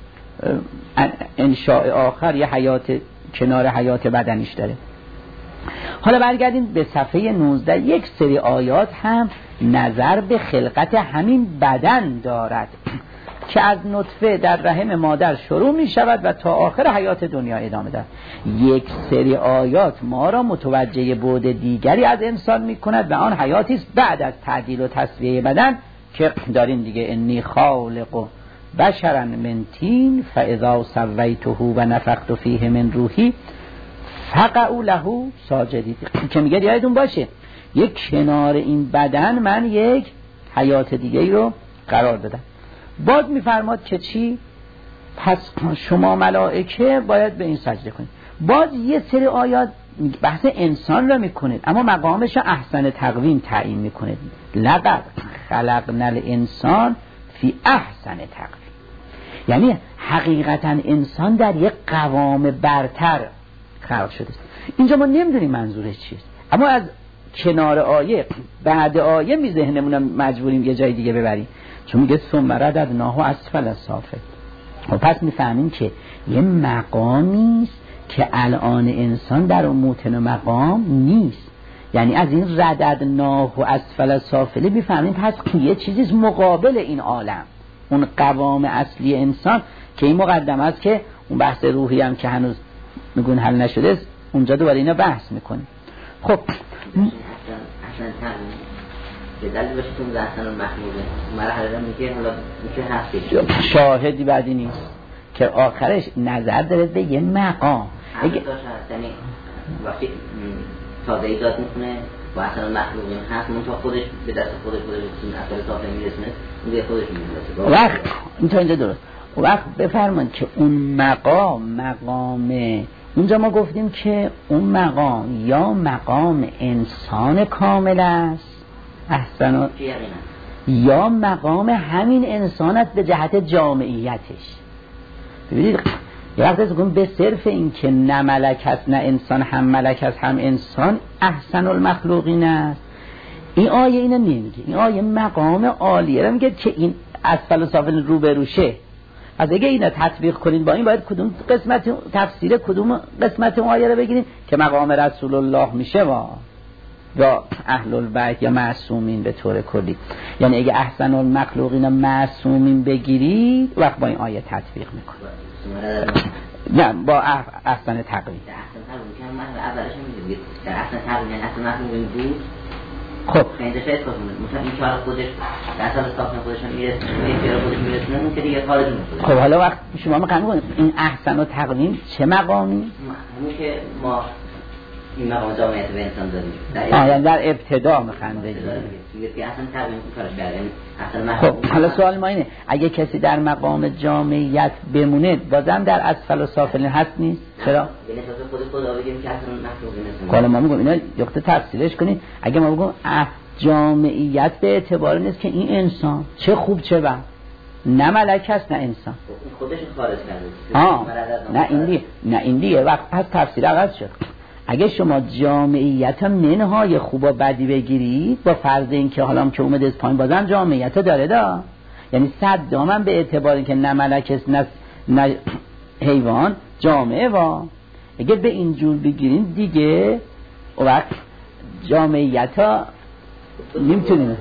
انشاء آخر یه حیات کنار حیات بدنیش داره. حالا برگردیم به صفحه نوزده. یک سری آیات هم نظر به خلقت همین بدن دارد که از نطفه در رحم مادر شروع می شود و تا آخر حیات دنیا ادامه دارد. یک سری آیات ما را متوجه بعد دیگری از انسان می کند و آن حیاتی است بعد از تعدیل و تصفیه بدن که دارین دیگه انی خالق بشرا من طین فاذا سویته و نفخت فیه من روحی فقعوا له ساجدین، که میگه یادتون باشه یک کنار این بدن من یک حیات دیگه ای رو قرار دادم. باز میفرماد که چی؟ پس شما ملائکه باید به این سجده کنید. باز یه سری آیات بحث انسان رو میکنید اما مقامش رو احسن تقویم تعیین میکنید. لقد خلقنا الانسان فی احسن تقویم، یعنی حقیقتا انسان در یک قوام برتر خلق شده است. اینجا ما نمیدونیم منظورش چیست، اما از کنار آیه بعد آیه می ذهنمون مجبوریم یه جای دیگه ببریم، چون میگه ثم رددناه اسفل السافل. و پس میفهمیم که یه مقامی است که الان انسان در اون موطن مقام نیست. یعنی از این رددناه و اسفل السافل میفهمیم پس یه چیزی مقابل این عالم، اون قوام اصلی انسان که این مقدمه است که اون بحث روحی هم که هنوز میگون حل نشده است، اونجا دوباره اینا بحث میکنیم. خب اصلا که دلیل باشه که اون احسن المخلوقه مرحله رو میگه حالا میشه هست شاهدی بعدی نیست که آخرش نظر داره به یه مقام اگه داشت هست، یعنی وقتی تازه ایجاد میکنه با احسن المخلوقه هست منطقه خودش به دست خودش خودش اصلا صافه میرسونه اون به خودش میرسونه وقت این تا اینجا درست. وقت بفرمایید که اون مقام مقام اونجا ما گفتیم که اون مقام یا مقام انسان کامل است احسن یا مقام همین انسانت به جهت جامعیتش. ببینید یه وقت از گفتم به صرف این که نه ملک است نه انسان، هم ملک است هم انسان احسن المخلوقین است، این آیه اینو نمیگه. این آیه مقام عالیه رو میگه که این اسفل و سافل رو به روشه. از اگه اینو تطبیق کنید با این باید کدوم قسمت تفسیر کدوم قسمت اون آیه رو بگیریم که مقام رسول الله میشه با یا اهل البیت یا معصومین به طور کلی. یعنی اگه احسن المخلوقین معصومین بگیرید وقت با این آیه تطبیق میکنه. نه با احسن تقویم. احسن تقویم که من اولش میگم در احسن تقویم یعنی احسن مخلوقین بود. خب اینجا شاید کنم مثلا این کار خودش در سال صاحب خودش میرسونه، این کار خودش میرسونه اون که دیگه خارج میشه. خب حالا وقت شما میخواید بگید این احسن و تقویم چه مقامی؟ همون که ما این مقام جامعیت به انسان داریم. آه یعنی در ابتدا میخوان بگید. که اصلا تقویم کارش کرده. خب حالا سوال ما اینه اگه کسی در مقام جامعیت بمونه بازم در اسفل و سافل هست نیست؟ چرا؟ یعنی اساس خود خدا بگیم که اصلا مخلوقی نیست. حالا ما میگم اینا یخته تفسیرش کنید. اگه ما بگم جامعیت به اعتبار نیست که این انسان چه خوب چه بد، نه ملک است نه انسان. خودش خارج کرده. آه نه این دیگه نه این دیگه وقت پس تفسیر عوض شد. اگه شما جامعیت منهای خوب و بدی بگیرید با فرض این که حالا که اومده از پایین بازم جامعیت داره دا، یعنی صدام هم به اعتبار این که نه ملک است نه, نه حیوان جامعه وا، اگه به اینجور بگیرین دیگه و وقت جامعیت ها نمیتونیم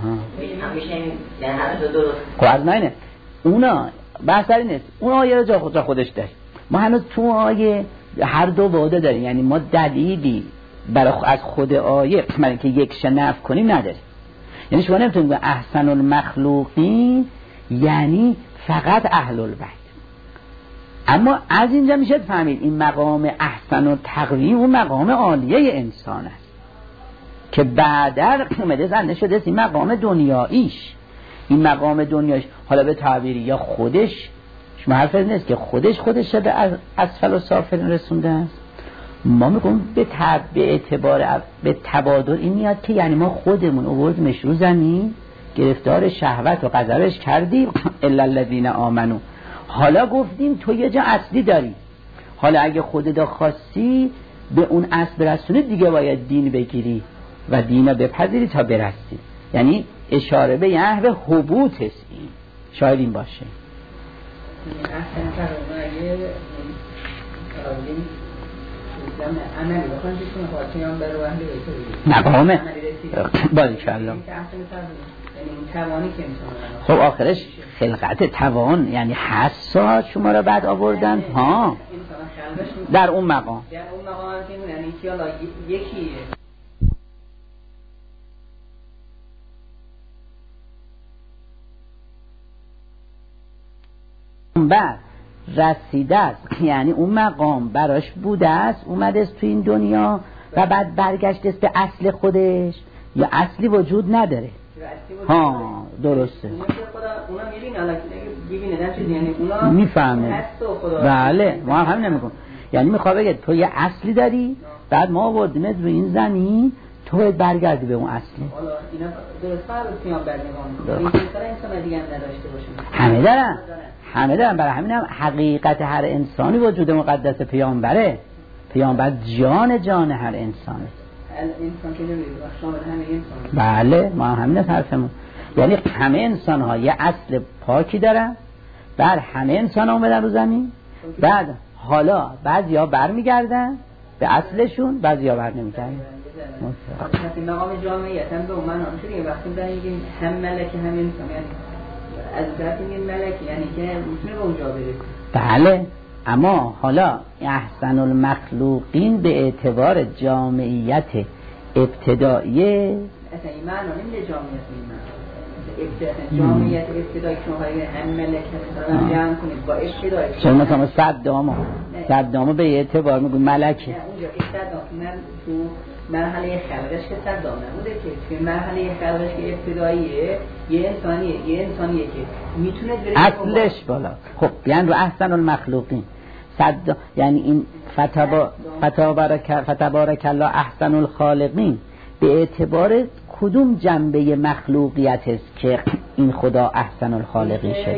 قرض نه اونا بحث داری نیست. اون آیه رو جا, خود جا خودش داری. ما هنوز تو آیه هر دو واده داریم، یعنی ما دلیلی برای از خود آیه برای که یک شنف کنیم نداریم. یعنی شما نمیتونید به احسن المخلوقین یعنی فقط اهل البیت. اما از اینجا میشه فهمید این مقام احسن و تقویم اون مقام عالیه انسان است که بعدر اومده زنده شده این مقام دنیاییش. این مقام دنیاییش حالا به تعبیری یا خودش شما حرف نیست که خودش خودش به اسفل و سافلین رسونده است. ما میگم به تب... به اعتبار به تبادل این میاد که یعنی ما خودمون آوردیمش رو زمین گرفتار شهوت و غضبش کردیم الا الذین آمنو. حالا گفتیم تو یه جا اصلی داری، حالا اگه خودت خواستی به اون اصل برسونی دیگه باید دین بگیری و دین رو بپذیری تا برسی. یعنی اشاره به یهوه حبوط است. این شاید این باشه مقامه باریکالله. خب آخرش خلقت توان یعنی حسا شما را بعد آوردن ها در اون مقام در اون مقام یعنی که حالا یکی بعد رسیده است، یعنی اون مقام براش بوده است اومده است تو این دنیا و بعد برگشته است به اصل خودش یا اصلی وجود نداره. ها درسته میفهمه. بله ما هم نمیگم، یعنی میخواد بگه تو یه اصلی داری بعد ما آوردیمت رو این زمین تو باید برگردی به اون اصلی. همه دارن همه دارن برای همین هم حقیقت هر انسانی وجود مقدس پیامبره. پیامبر جان جان هر انسانه. انسان که نمیدید شامل همه انسان. بله ما همین حرفمون، یعنی همه انسان ها یه اصل پاکی دارن، بعد همه انسان ها اومدن رو زمین، بعد حالا بعضی ها بر میگردن به اصلشون، بعضی ها بر نمیگردن. مثلا مقام جامعیت هم به اون معنا میشه وقتی داریم میگیم هم ملک هم انسان، یعنی از ذات این ملک یعنی که میتونه به اونجا برسه. بله اما حالا احسن المخلوقین به اعتبار جامعیت ابتداییه اصلا این معنا نمیده جامعیت این معنا جامعیت ابتدایی که شما هم ملک مثلا جمع کنید با ابتدایی چون مثلا صدامو صدامو به اعتبار میگم ملکه اونجا که صدام تو مرحله خلقش که صدام نبوده که توی مرحله خلقش که ابتداییه یه انسانیه یه انسانیه که میتونه اصلش بالا. خب بیان رو احسن المخلوقین صد یعنی این فتبا فتبارک فتبارک الله احسن الخالقین به اعتبار کدوم جنبه مخلوقیت است که این خدا احسن الخالقین شده؟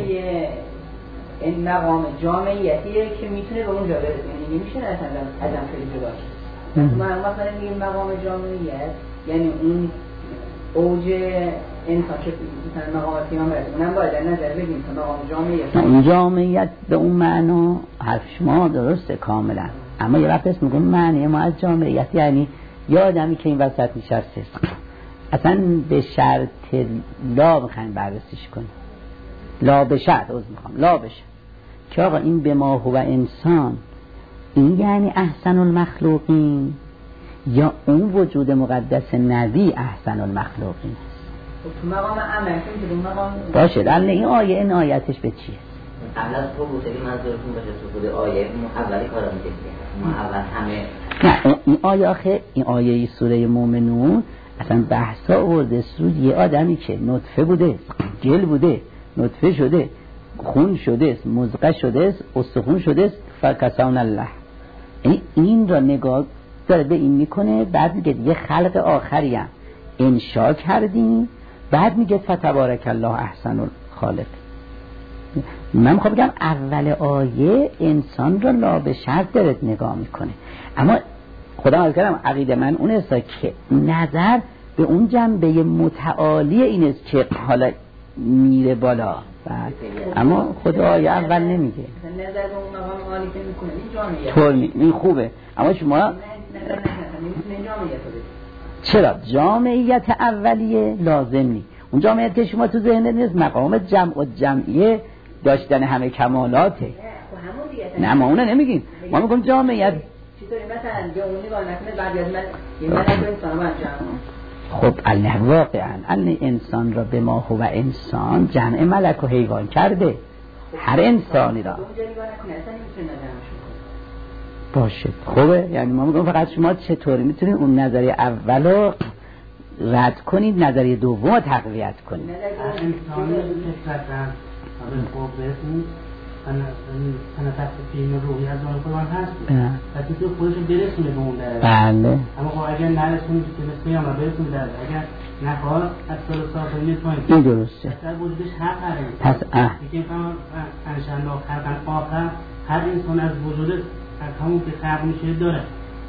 این مقام جامعیتیه که میتونه به اونجا برسه، یعنی نمیشه اصلا ازم خیلی جدا شه. ما مثلا میگیم مقام جامعیت یعنی اون اوج انسان که مثلا مقام پیامبر اونم باید در نظر بگیریم که مقام جامعیت اون جامعیت به اون معنا حرف شما درسته کاملا، اما یه وقت اسم میگم معنی ما از جامعیت یعنی یه آدمی که این وسط نشسته اصلا به شرط لا میخوایم بررسیش کنیم، لا به شرط عوض میخوام لا بشه که آقا این به ما هو انسان این یعنی احسن المخلوقین یا اون وجود مقدس نبی احسن المخلوقین تو مقام عمل که اون مقام باشه. در این آیه این آیتش به چیه؟ قبل از تو بوده که منظورتون باشه تو خود آیه اولی کارا میگه ما اول همه نه این آیه آخه این آیه سوره مومنون اصلا بحثا آورده سود یه آدمی که نطفه بوده گل بوده نطفه شده خون شده مزغه شده استخون شده فکسان الله، یعنی این را نگاه داره به این میکنه، بعد میگه یه خلق آخری هم انشا کردیم، بعد میگه فتبارک الله احسن الخالق. من میخوام بگم اول آیه انسان رو لا به شرط داره نگاه میکنه، اما خدا عز کردم عقیده من اون است که نظر به اون جنبه متعالی این است که حالا میره بالا، اما خدا آیه اول نمیگه نظر به اون مقام عالی که میکنه این جامعه طور می این خوبه، اما شما نظر نمیتونه جامعه بده. چرا جامعیت اولیه لازم نی، اون جامعیت که شما تو ذهنت نیست مقام جمع و جمعیه داشتن همه کمالاته. نه ما اونو نمیگیم، ما میگیم جامعیت چطوری مثلا جمعونی با نکنه بعد از من یه من از انسان با جمع. خب النه واقعا النه انسان را به ما هو انسان جمع ملک و حیوان کرده، هر انسانی را باشه. خوبه، یعنی ما میگم فقط شما چطوری میتونید اون نظریه اول رو رد کنید، نظریه دوم رو تقویت کنید. انسانی که کردن اول خوب بهتون انا تحت فیلم روحی از آن خودم هست و تو خودش برسونه به اون درجه. بله. اما خب اگر نرسونید که مثل پیامبر برسونه درجه، اگر نخواست از سال سال میتونید. این درسته. در وجودش حق هره. پس اه. دیگه فهم انشاءالله خلقن آخر هر انسان از وجود از همون که خلق میشه داره.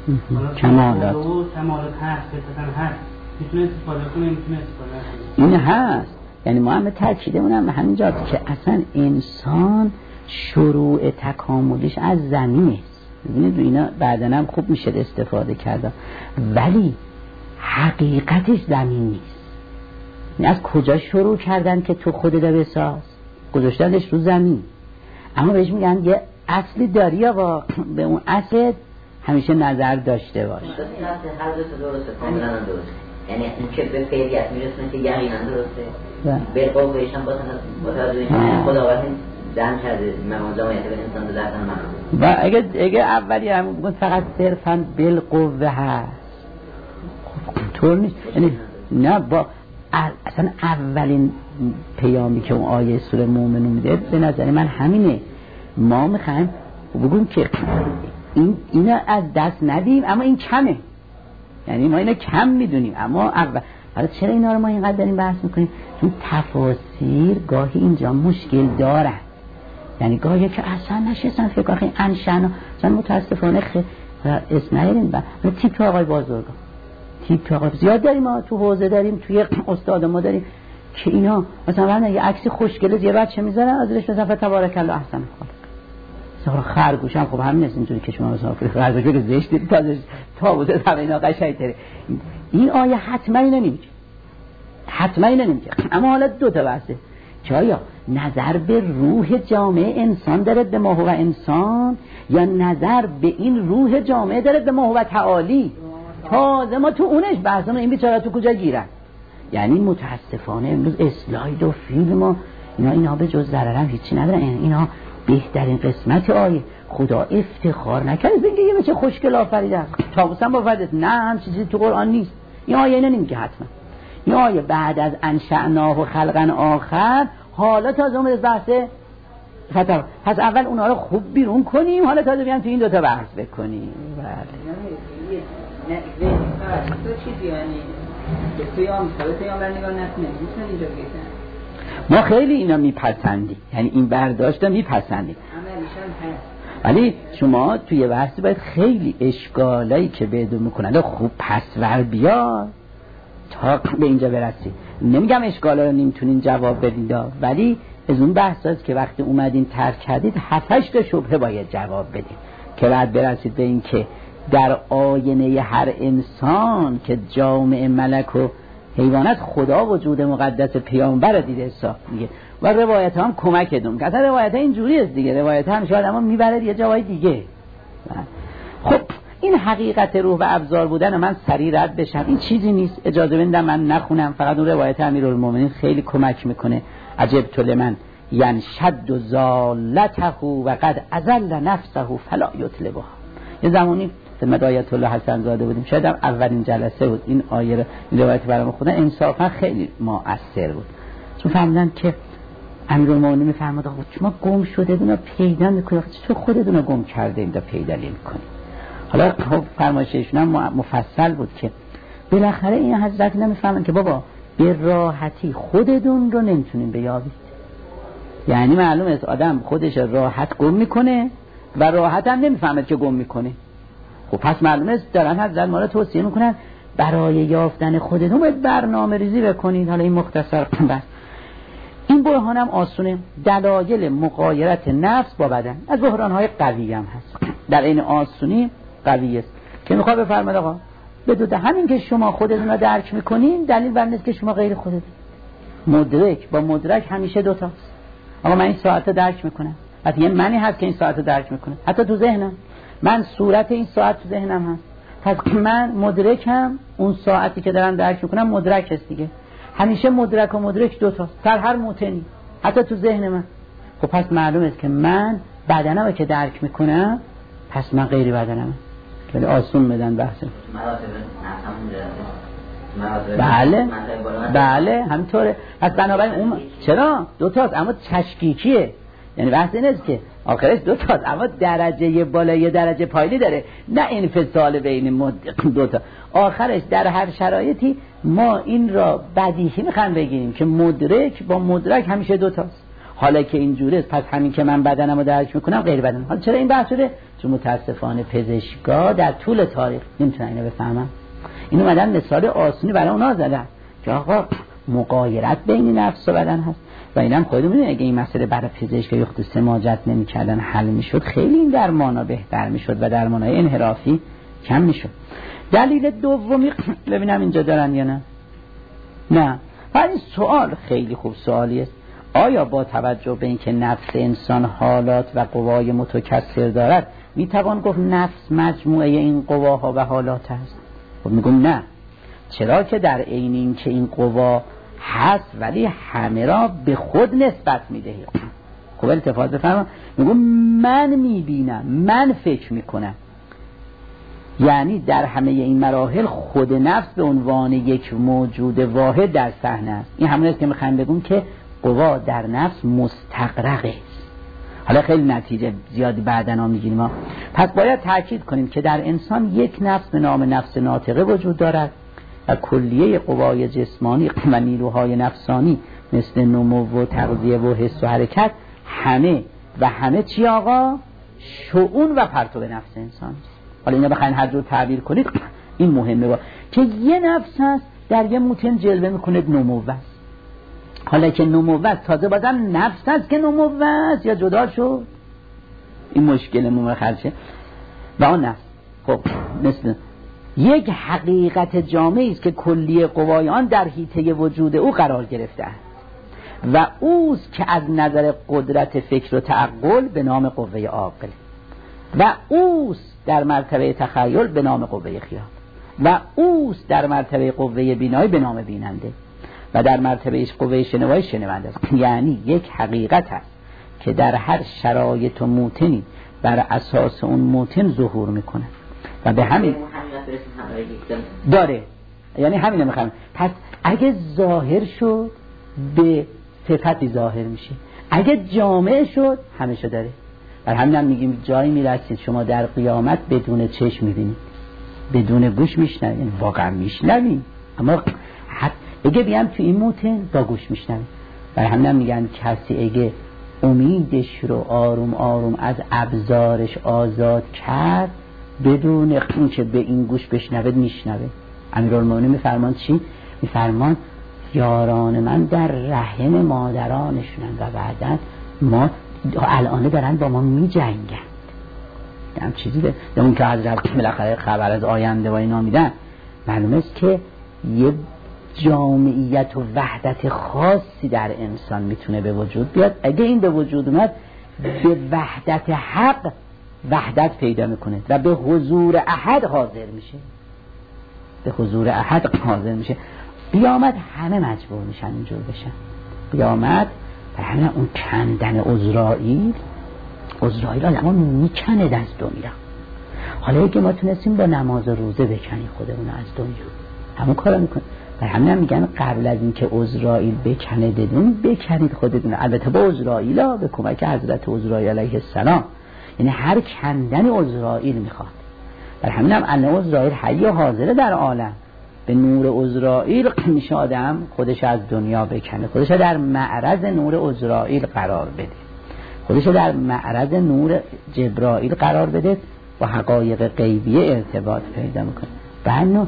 کمالات. کمالات هست، فتتن هست. میتونه استفاده کنه، میتونه استفاده کنه. این هست. یعنی ما هم تاکیدمون به همین جاست که اصلا انسان شروع تکاملیش از زمین است. ببینید اینا بعداً هم خوب میشه استفاده کرد، ولی حقیقتش زمین نیست. از کجا شروع کردن که تو خودت بساز؟ گذاشتنش رو زمین، اما بهش میگن یه اصلی داری یا به اون اصل همیشه نظر داشته باش. هر دو درسته، کاملا درسته. یعنی این که به فعلیت میرسونه که یقینا درسته. به قوهش هم با توجه خداوند دم کرده مقام جامعیت به انسان رو دستن مقام. و اگه اگه اولی هم بگن فقط صرفا بالقوه هست، خب طور نیست. یعنی نه با اصلا اولین پیامی که اون آیه سوره مومنون میده به نظر من همینه. ما میخوایم بگیم که این اینا از دست ندیم، اما این کمه. یعنی ما اینا کم میدونیم، اما اول حالا چرا اینا رو ما اینقدر داریم بحث میکنیم؟ چون تفاسیر گاهی اینجا مشکل دارن. یعنی گاهی که اصلا نشستن فکر کنیم انشأنا، اصلا متاسفانه خیلی اسم نیاریم. و تیپ آقای بازرگان، تیپ آقای زیاد داریم، ما تو حوزه داریم، توی استاد ما داریم که اینا مثلا یه عکس خوشگله یه بچه میذارن ازش مثلا تبارک الله احسن خالق. مثلا خرگوش هم خب همین است، اینجوری که شما مثلا خرگوش که زشت تازه تابوت همه اینا قشنگ‌تره. این آیه حتما اینو نمیگه، حتما اینو نمیگه. اما حالا دو تا بحثه که آیا نظر به روح جامعه انسان داره به ما هو انسان، یا نظر به این روح جامعه داره به ما هو تعالی. تازه ما تو اونش بحثمون این بیچاره تو کجا گیرن. یعنی متاسفانه امروز اسلاید و فیلم و اینا اینا به جز ضرر هم هیچی ندارن. اینا بهترین قسمت آیه. خدا افتخار نکرده بگه یه بچه خوشگل آفریده طاووس هم آفریده، نه هم چیزی تو قرآن نیست. این آیه اینا نمیگه حتما. این آیه بعد از انشأناه و خلقا آخر حالا تازه اومد بحث خطر. پس اول اونا رو خوب بیرون کنیم، حالا تازه بیان تو این دوتا بحث بکنیم. بله نه نه تو چیزی یعنی که پیام سال پیام بر نگاه نکنه میتونه اینجا بگن ما خیلی اینا میپسندیم، یعنی این برداشت میپسندیم، ولی شما توی بحث باید خیلی اشکالایی که بهتون میکنن خوب پسور بیار تا به اینجا برسید. نمیگم اشکالا رو نمیتونین جواب بدید، ولی از اون بحث هست که وقتی اومدین ترک کردید هفتش تا شبهه باید جواب بدید که بعد برسید به این که در آینه هر انسان که جامع ملک و حیوانات خدا وجود مقدس پیامبر دیده حساب میگه و روایت هم کمک دون که اصلا روایت ها اینجوری است دیگه. روایت هم شاید اما میبرد یه جای دیگه. خب این حقیقت روح و ابزار بودن من سریع رد بشم، این چیزی نیست. اجازه بدید من نخونم، فقط اون روایت امیرالمومنین خیلی کمک میکنه. عجبت لمن ینشد زالته و قد اذل نفسه فلا یطلبها. یه زمانی خدمت آیت الله حسن زاده بودیم، شاید هم اولین جلسه بود این آیه رو این روایت برام خوندن، انصافا خیلی مؤثر بود. چون فهمیدن که امیرالمومنین میفرماد آقا شما گم شده دونه پیدا میکنید، چطور خودتون گم کرده اید پیدا نمیکنید. حالا خب فرمایششون هم مفصل بود که بالاخره این حضرت نمیفهمن که بابا به راحتی خودتون رو نمیتونین بیابید، یعنی معلومه است آدم خودش راحت گم میکنه و راحت هم نمیفهمه که گم میکنه. خب پس معلومه است دارن حضرت ما را توصیه میکنن برای یافتن خودتون باید برنامه ریزی بکنید. حالا این مختصر بس. این بحران هم آسونه. دلایل مغایرت نفس با بدن از بحران های قوی هم هست، در این آسونی قوی است که میخواد بفرماد آقا بدوده همین که شما خودتون رو درک میکنین دلیل بر نیست که شما غیر خودتون. مدرک با مدرک همیشه دوتاست. آقا من این ساعت رو درک میکنم، حتی یه منی هست که این ساعت رو درک میکنه، حتی تو ذهنم من صورت این ساعت تو ذهنم هست، پس من مدرکم اون ساعتی که دارم درک میکنم مدرک است دیگه. همیشه مدرک و مدرک دوتاست در هر موتنی، حتی تو ذهن من. خب پس معلوم است که من بدنم رو که درک میکنم پس من غیر بدنم. ولی آسون بدن بحثه. بله بله همینطوره. پس بنابراین اون چرا دوتاست اما تشکیکیه، یعنی بحث این است که آخرش دوتاست اما درجه بالا یه درجه پایینی داره، نه انفصال بین دوتا. آخرش در هر شرایطی ما این را بدیهی میخوام بگیریم که مدرک با مدرک همیشه دوتاست. حالا که اینجوره است پس همین که من بدنم رو درک میکنم غیر بدنم. حالا چرا این بحث شده؟ چون متاسفانه پزشکا در طول تاریخ نمیتونن اینو بفهمن. این اومدن مثال آسونی برای اونا زدن که آقا مغایرت بین نفس و بدن هست و اینم خودمون میدونید اگه این مسئله برای پزشک یخت سماجت نمی‌کردن حل میشد خیلی این درمانا بهتر میشد و درمانای انحرافی کم میشد. دلیل دومی ببینم اینجا دارن یا نه؟ نه. ولی سوال خیلی خوب سوالی است. آیا با توجه به اینکه نفس انسان حالات و قوای متکثر دارد میتوان گفت نفس مجموعه این قواها و حالات است؟ خب میگم نه. چرا که در عین این که این قوا هست ولی همه را به خود نسبت میدهی. خب التفات بفرما. میگم من میبینم، من فکر میکنم، یعنی در همه این مراحل خود نفس به عنوان یک موجود واحد در صحنه است. این همون است که میخوام بگم که قوا در نفس مستغرق است. حالا خیلی نتیجه زیادی بعداً ها میگیریم ها. پس باید تأکید کنیم که در انسان یک نفس به نام نفس ناطقه وجود دارد و کلیه قوای جسمانی و نیروهای نفسانی مثل نمو و تغذیه و حس و حرکت همه و همه چی آقا شؤون و پرتو نفس انسان. حالا اینا بخواین هر جور تعبیر کنید این مهمه با. که یه نفس هست در یه موتن جلوه میکنه نمو است. حالا که نمو است تازه بازم نفس هست که نمو است یا جدا شد، این مشکل ممخرشه و آن نفس خب مثل یک حقیقت جامعی است که کلیه قوای آن در حیطه وجود او قرار گرفته است و اوست که از نظر قدرت فکر و تعقل به نام قوه عاقل و اوست در مرتبه تخیل به نام قوه خیال و اوست در مرتبه قوه بینایی به نام بیننده و در مرتبه قوه شنوایی شنونده است. یعنی یک حقیقت است که در هر شرایط و موتنی بر اساس اون موتن ظهور میکنه و به همین داره. یعنی همینه میخوام. پس اگه ظاهر شد به صفتی ظاهر میشه، اگه جامع شد همه شو داره. بر همین هم میگیم جایی میرسید شما در قیامت بدون چشم میبینید، بدون گوش میشنوید، واقعا میشنوید، اما اگه بیام تو این موتن با گوش میشنوید. بر همین هم میگن کسی اگه امیدش رو آروم آروم از ابزارش آزاد کرد بدون اون که به این گوش بشنوید میشنوه. امیرالمومنین میفرمان چی؟ میفرمان یاران من در رحم مادرانشونن و بعدن ما الان دارن با ما میجنگن. هم چیزی ده اون که حضرت بالاخره خبر از آینده و اینا میدن، معلومه است که یه جامعیت و وحدت خاصی در انسان میتونه به وجود بیاد. اگه این به وجود اومد به وحدت حق وحدت پیدا میکنه و به حضور احد حاضر میشه، به حضور احد حاضر میشه. قیامت همه مجبور میشن اینجور بشن. قیامت برای همین اون کندن عزرائیل عزرائیل آدم میکنه از دنیا. حالا اگه ما تونستیم با نماز و روزه بکنیم خودمون از دنیا همون کارا میکنیم. برای همین هم میگن قبل از اینکه عزرائیل بکنه ددون بکنید خودتون، البته با عزرائیل ها به کمک حضرت عزرائیل علیه السلام. یعنی هر کندن عزرائیل میخواد. برای همین هم ان عزرائیل حی و حاضره در عالم به نور عزرائیل میشه آدم خودش از دنیا بکنه، خودش در معرض نور عزرائیل قرار بده، خودش در معرض نور جبرائیل قرار بده و حقایق غیبیه ارتباط پیدا میکنه. بنو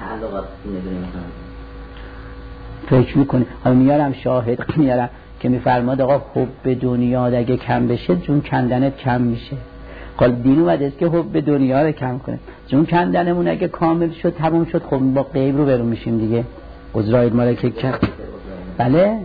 فکر میکنه. حالا میارم شاهد میارم که میفرماد آقا حب به دنیا اگه کم بشه جون کندنت کم میشه. حالا دین اومده است که حب به دنیا رو کم کنه، جون کندنمون اگه کامل شد تمام شد، خب با غیب رو برون میشیم دیگه. عزرائیل ما رو که کرد. بله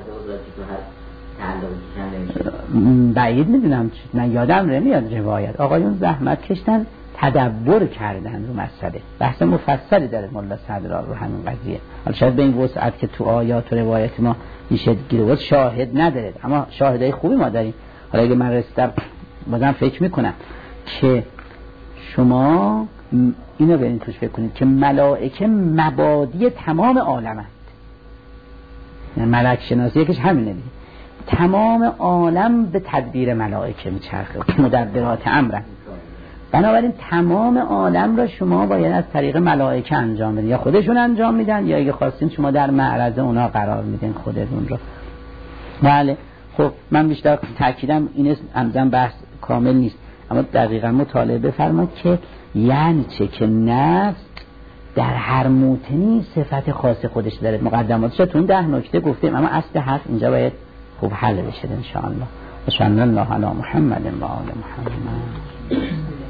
بعید میدونم، من یادم نمیاد روایت. آقایون زحمت کشتن تدبر کردن رو مسئله، بحث مفصلی داره مولا صدرا رو همین قضیه. حالا شاید به این وسعت که تو آیات و روایت ما میشه گیروت شاهد نداره، اما شاهدای خوبی ما داریم. حالا اگه من رسیدم بازم فکر میکنم که شما اینو برین توش فکر کنید که ملائکه مبادی تمام عالمند. یعنی ملک شناسی یکیش همینه دیگه، تمام عالم به تدبیر ملائکه میچرخه که مدبرات امرن. بنابراین تمام عالم را شما باید از طریق ملائکه انجام بدین، یا خودشون انجام میدن یا اگه خواستین شما در معرض اونا قرار میدین خودتون رو. بله خب من بیشتر تاکیدم این همزن بحث کامل نیست، اما دقیقا مطالعه بفرمایید که یعنی چه که نفس در هر موطنی صفت خاص خودش داره. مقدماتش تو ده نکته گفتیم، اما اصل حرف اینجا باید خوب حل بشه ان شاء الله. ان شاء الله علی محمد و آل محمد.